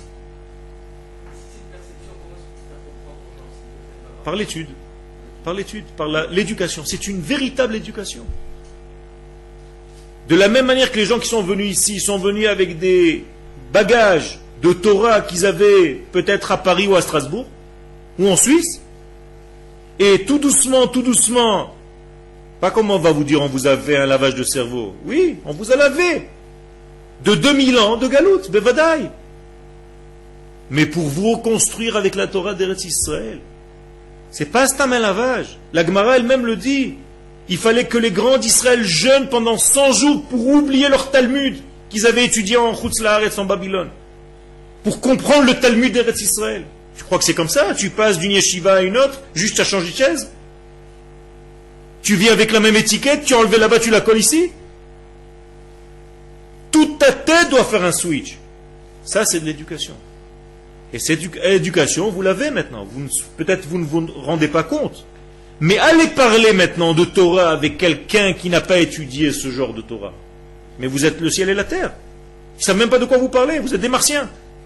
Par l'étude, par l'étude, par la, l'éducation. C'est une véritable éducation. De la même manière que les gens qui sont venus ici sont venus avec des bagages de Torah qu'ils avaient peut-être à Paris ou à Strasbourg, ou en Suisse, et tout doucement, tout doucement, pas comme on va vous dire on vous a fait un lavage de cerveau, oui, on vous a lavé de deux mille ans de galoute, de vadaï. Mais pour vous reconstruire avec la Torah d'Eretz Israël, c'est pas un lavage. La Gemara elle-même le dit. Il fallait que les grands d'Israël jeûnent pendant cent jours pour oublier leur Talmud qu'ils avaient étudié en Chutz La'aretz, en Babylone, pour comprendre le Talmud d'Eretz Israël. Tu crois que c'est comme ça? Tu passes d'une yeshiva à une autre, juste à changer de chaise? Tu vis avec la même étiquette, tu as enlevé là-bas, tu la colles ici? Toute ta tête doit faire un switch. Ça, c'est de l'éducation. Et cette éducation, vous l'avez maintenant. Vous, peut-être vous ne vous rendez pas compte. Mais allez parler maintenant de Torah avec quelqu'un qui n'a pas étudié ce genre de Torah. Mais vous êtes le ciel et la terre. Ils ne savent même pas de quoi vous parlez. Vous êtes des Martiens.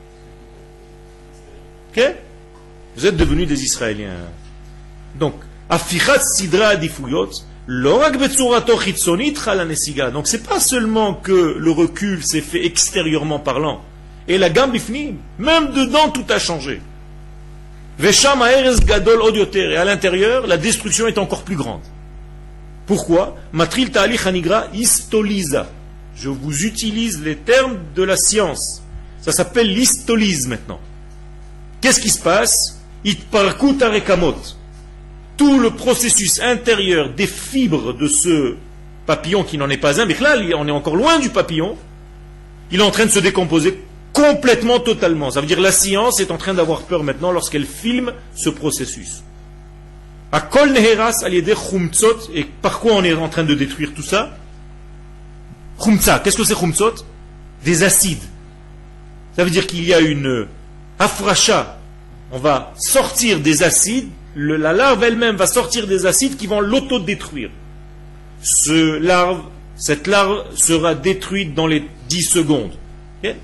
Ok? Vous êtes devenus des Israéliens. Donc, Afichat Sidra Adifuyot, l'orak betsurato chitzonit chalanesiga. Donc, c'est pas seulement que le recul s'est fait extérieurement parlant. Et la gamme bifnim, même dedans, tout a changé. Vesham ha'erez gadol od yoter. Et à l'intérieur, la destruction est encore plus grande. Pourquoi? Matril ta'alich hanigra histoliza. Je vous utilise les termes de la science. Ça s'appelle l'histolyse maintenant. Qu'est-ce qui se passe? Itparkut harekamot. Tout le processus intérieur des fibres de ce papillon qui n'en est pas un, mais là, on est encore loin du papillon, il est en train de se décomposer complètement, totalement. Ça veut dire que la science est en train d'avoir peur maintenant lorsqu'elle filme ce processus. À kol neheras aliede chumtzot. Et par quoi on est en train de détruire tout ça? Chumtza. Qu'est-ce que c'est chumtzot? Des acides. Ça veut dire qu'il y a une afracha. On va sortir des acides. Le, la larve elle-même va sortir des acides qui vont l'autodétruire. Ce larve, cette larve sera détruite dans les dix secondes. Okay?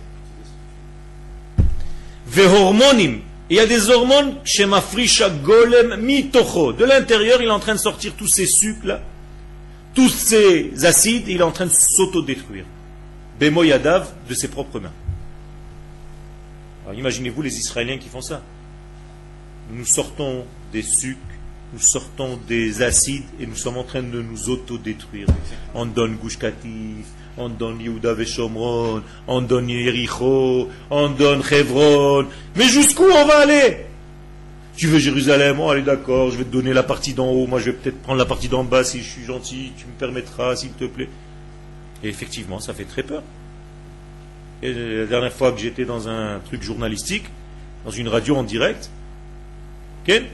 Vehormonim. Il y a des hormones chez Mafrisha Golem Mitocho. De l'intérieur, il est en train de sortir tous ces sucres là, tous ces acides, il est en train de s'autodétruire. Bemo Yadav, de ses propres mains. Alors imaginez-vous les Israéliens qui font ça. Nous sortons des sucres, nous sortons des acides et nous sommes en train de nous autodétruire. On donne Gush Katif, on donne Yehuda Veshomron, on donne Yericho, on donne Hebron. Mais jusqu'où on va aller? Tu veux Jérusalem? Oh, allez, d'accord, je vais te donner la partie d'en haut. Moi, je vais peut-être prendre la partie d'en bas si je suis gentil. Tu me permettras, s'il te plaît. Et effectivement, ça fait très peur. Et la dernière fois que j'étais dans un truc journalistique, dans une radio en direct, okay,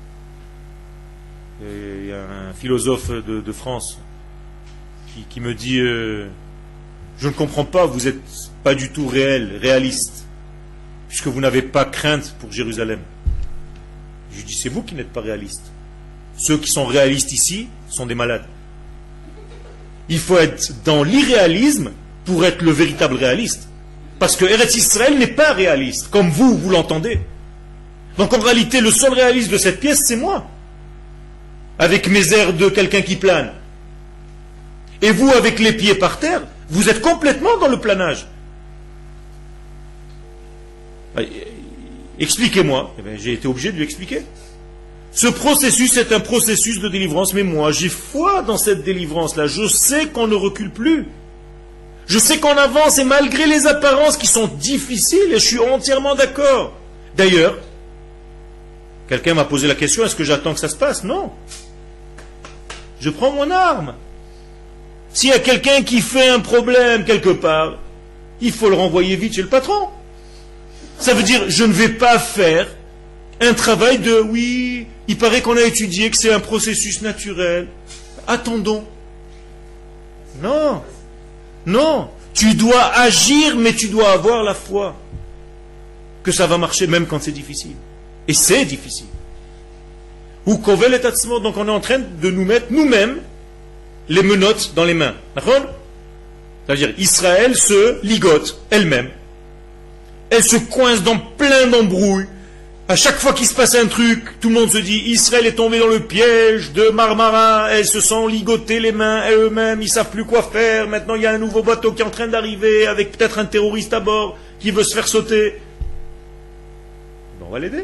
il y a un philosophe de, de France qui, qui me dit euh, je ne comprends pas, vous n'êtes pas du tout réel, réaliste, puisque vous n'avez pas crainte pour Jérusalem. Je lui dis c'est vous qui n'êtes pas réaliste. Ceux qui sont réalistes ici sont des malades. Il faut être dans l'irréalisme pour être le véritable réaliste. Parce que Eretz Israël n'est pas réaliste, comme vous, vous l'entendez. Donc en réalité, le seul réaliste de cette pièce, c'est moi. Avec mes airs de quelqu'un qui plane. Et vous, avec les pieds par terre, vous êtes complètement dans le planage. Expliquez-moi. Eh bien, j'ai été obligé de lui expliquer. Ce processus est un processus de délivrance, mais moi, j'ai foi dans cette délivrance-là. Je sais qu'on ne recule plus. Je sais qu'on avance, et malgré les apparences qui sont difficiles, et je suis entièrement d'accord. D'ailleurs, quelqu'un m'a posé la question, est-ce que j'attends que ça se passe? Non. Je prends mon arme. S'il y a quelqu'un qui fait un problème quelque part, il faut le renvoyer vite chez le patron. Ça veut dire, je ne vais pas faire un travail de, oui, il paraît qu'on a étudié que c'est un processus naturel. Attendons. Non. Non. Tu dois agir, mais tu dois avoir la foi que ça va marcher même quand c'est difficile. Et c'est difficile. Ou kovel et atzmo, donc on est en train de nous mettre nous-mêmes les menottes dans les mains. D'accord? C'est-à-dire, Israël se ligote elle-même. Elle se coince dans plein d'embrouilles À chaque fois qu'il se passe un truc, tout le monde se dit Israël est tombé dans le piège de Marmara, elles se sont ligotées les mains à eux-mêmes, ils savent plus quoi faire, maintenant il y a un nouveau bateau qui est en train d'arriver avec peut-être un terroriste à bord qui veut se faire sauter. Ben, on va l'aider.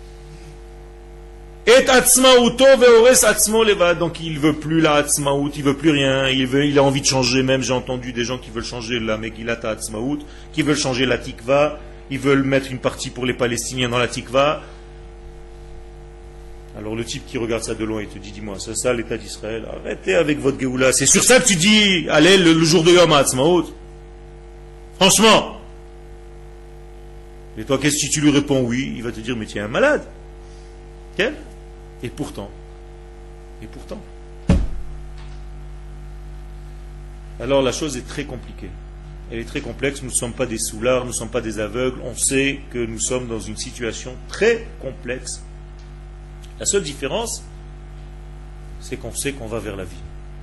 Et atzmaouto veores atzmo levad, donc il veut plus la atzmaout, il veut plus rien, il veut, il a envie de changer, même j'ai entendu des gens qui veulent changer la Megillat atzmaout, qui veulent changer la tikva. Ils veulent mettre une partie pour les Palestiniens dans la tikva. Alors le type qui regarde ça de loin, il te dit, dis-moi, c'est ça l'état d'Israël? Arrêtez avec votre Géoula. C'est sur ça que tu dis, allez, le, le jour de Yom HaAtzmaut. Franchement. Et toi, qu'est-ce que si tu lui réponds oui? Il va te dire, mais tu es un malade. Quel? Et pourtant. Et pourtant. Alors la chose est très compliquée. Elle est très complexe, nous ne sommes pas des soulards, nous ne sommes pas des aveugles, on sait que nous sommes dans une situation très complexe. La seule différence, c'est qu'on sait qu'on va vers la vie.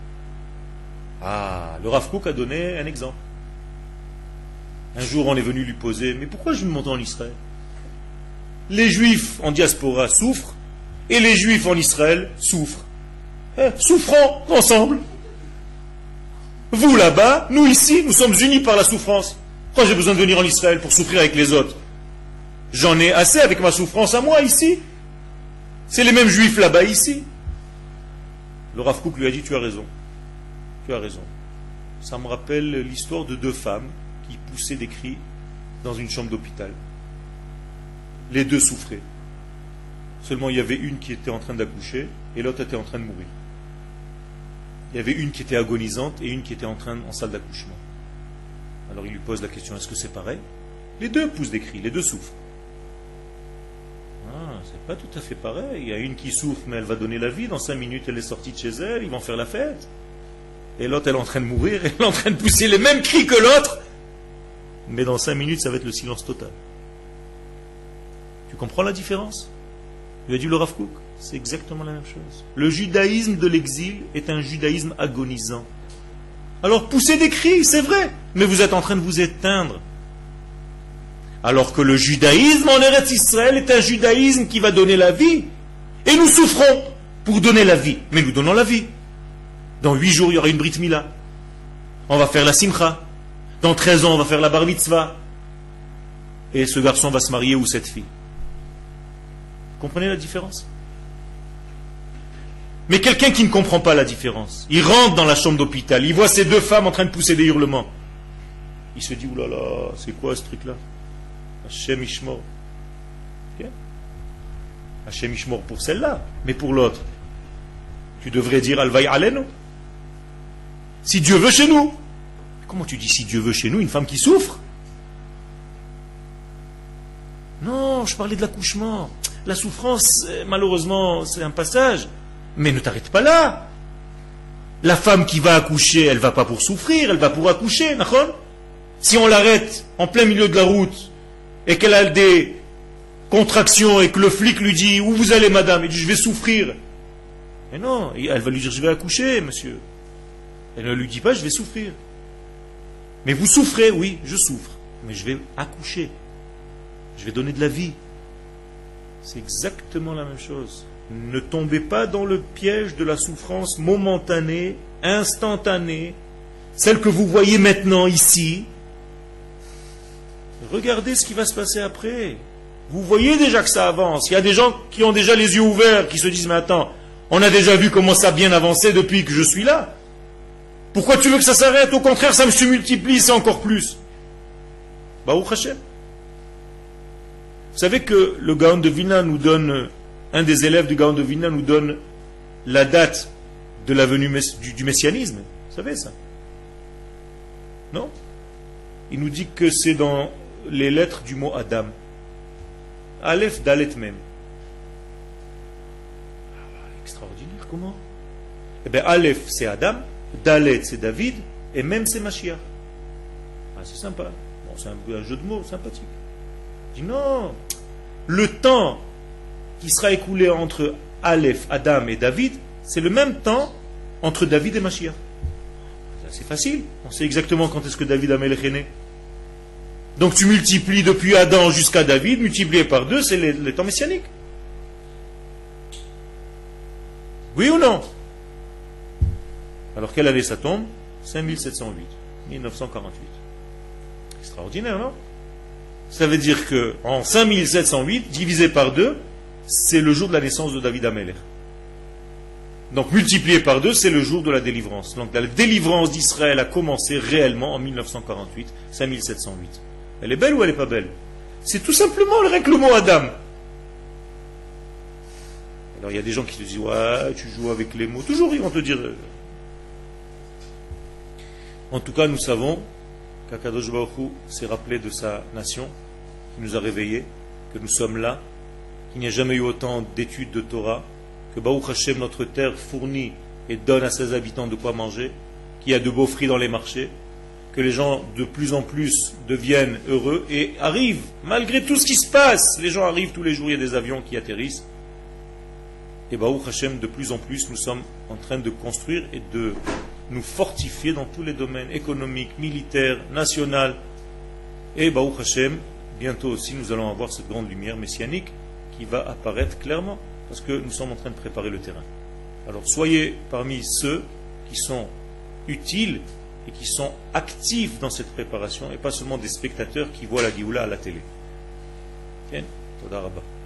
Ah, le Rav Kook a donné un exemple. Un jour, on est venu lui poser, mais pourquoi je me monte en Israël? Les Juifs en diaspora souffrent, et les Juifs en Israël souffrent. Eh, souffrons ensemble. Vous là-bas, nous ici, nous sommes unis par la souffrance. Pourquoi j'ai besoin de venir en Israël pour souffrir avec les autres? J'en ai assez avec ma souffrance à moi ici. C'est les mêmes juifs là-bas ici. Le Rav Kook lui a dit, tu as raison. Tu as raison. Ça me rappelle l'histoire de deux femmes qui poussaient des cris dans une chambre d'hôpital. Les deux souffraient. Seulement il y avait une qui était en train d'accoucher et l'autre était en train de mourir. Il y avait une qui était agonisante et une qui était en train en salle d'accouchement. Alors il lui pose la question, est-ce que c'est pareil? Les deux poussent des cris, les deux souffrent. Ah, c'est pas tout à fait pareil. Il y a une qui souffre, mais elle va donner la vie. Dans cinq minutes, elle est sortie de chez elle, ils vont faire la fête. Et l'autre, elle est en train de mourir, elle est en train de pousser les mêmes cris que l'autre. Mais dans cinq minutes, ça va être le silence total. Tu comprends la différence? Il a dit le Rav Kook. C'est exactement la même chose. Le judaïsme de l'exil est un judaïsme agonisant. Alors poussez des cris, c'est vrai, mais vous êtes en train de vous éteindre. Alors que le judaïsme en Eretz Israël est un judaïsme qui va donner la vie. Et nous souffrons pour donner la vie. Mais nous donnons la vie. Dans huit jours, il y aura une Brit Mila. On va faire la Simcha. Dans treize ans, on va faire la Bar Mitzvah. Et ce garçon va se marier ou cette fille. Vous comprenez la différence? Mais quelqu'un qui ne comprend pas la différence, il rentre dans la chambre d'hôpital, il voit ces deux femmes en train de pousser des hurlements. Il se dit, oulala, c'est quoi ce truc-là? Hachem Ishmor. Okay. Hachem Ishmor pour celle-là, mais pour l'autre, tu devrais dire Alvaï Alenu. Si Dieu veut chez nous. Comment tu dis si Dieu veut chez nous, une femme qui souffre? Non, je parlais de l'accouchement. La souffrance, malheureusement, c'est un passage. Mais ne t'arrête pas là. La femme qui va accoucher, elle ne va pas pour souffrir, elle va pour accoucher, d'accord? Si on l'arrête en plein milieu de la route et qu'elle a des contractions et que le flic lui dit où vous allez madame, il dit je vais souffrir. Mais non, elle va lui dire je vais accoucher monsieur. Elle ne lui dit pas je vais souffrir. Mais vous souffrez, oui, je souffre, mais je vais accoucher. Je vais donner de la vie. C'est exactement la même chose. Ne tombez pas dans le piège de la souffrance momentanée, instantanée, celle que vous voyez maintenant ici. Regardez ce qui va se passer après. Vous voyez déjà que ça avance. Il y a des gens qui ont déjà les yeux ouverts, qui se disent, mais attends, on a déjà vu comment ça a bien avancé depuis que je suis là. Pourquoi tu veux que ça s'arrête? Au contraire, ça me se multiplie, c'est encore plus. Baruch Hashem. Vous savez que le Gaon de Vilna nous donne... Un des élèves du Gaon de Vilna nous donne la date de la venue du, du messianisme. Vous savez ça? Non? Il nous dit que c'est dans les lettres du mot Adam. Aleph, Dalet même. Extraordinaire, comment? Eh bien, Aleph, c'est Adam, Dalet, c'est David, et même c'est Mashiach. Ah, c'est sympa. Bon, c'est un, un jeu de mots sympathique. Il dit non, le temps qui sera écoulé entre Aleph, Adam et David, c'est le même temps entre David et Mashiach. C'est facile. On sait exactement quand est-ce que David Amelech est né. Donc tu multiplies depuis Adam jusqu'à David, multiplié par deux, c'est les, les temps messianiques. Oui ou non? Alors quelle année ça tombe? cinq mille sept cent huit, mille neuf cent quarante-huit. Extraordinaire, non? Ça veut dire que en cinq mille sept cent huit, divisé par deux, c'est le jour de la naissance de David Amelech. Donc multiplié par deux, c'est le jour de la délivrance. Donc la délivrance d'Israël a commencé réellement en mille neuf cent quarante-huit, cinq mille sept cent huit. Elle est belle ou elle n'est pas belle? C'est tout simplement le le mot Adam. Alors il y a des gens qui te disent, ouais, tu joues avec les mots. Toujours ils vont te dire... En tout cas, nous savons qu'Akadosh Baruch Hu s'est rappelé de sa nation, qui nous a réveillés, que nous sommes là, qu'il n'y a jamais eu autant d'études de Torah, que Baruch Hashem, notre terre, fournit et donne à ses habitants de quoi manger, qu'il y a de beaux fruits dans les marchés, que les gens de plus en plus deviennent heureux et arrivent, malgré tout ce qui se passe, les gens arrivent tous les jours, il y a des avions qui atterrissent. Et Baruch Hashem, de plus en plus, nous sommes en train de construire et de nous fortifier dans tous les domaines économiques, militaires, nationaux. Et Baruch Hashem, bientôt aussi, nous allons avoir cette grande lumière messianique qui va apparaître clairement, parce que nous sommes en train de préparer le terrain. Alors soyez parmi ceux qui sont utiles et qui sont actifs dans cette préparation, et pas seulement des spectateurs qui voient la Géoula à la télé. Toda Rabba.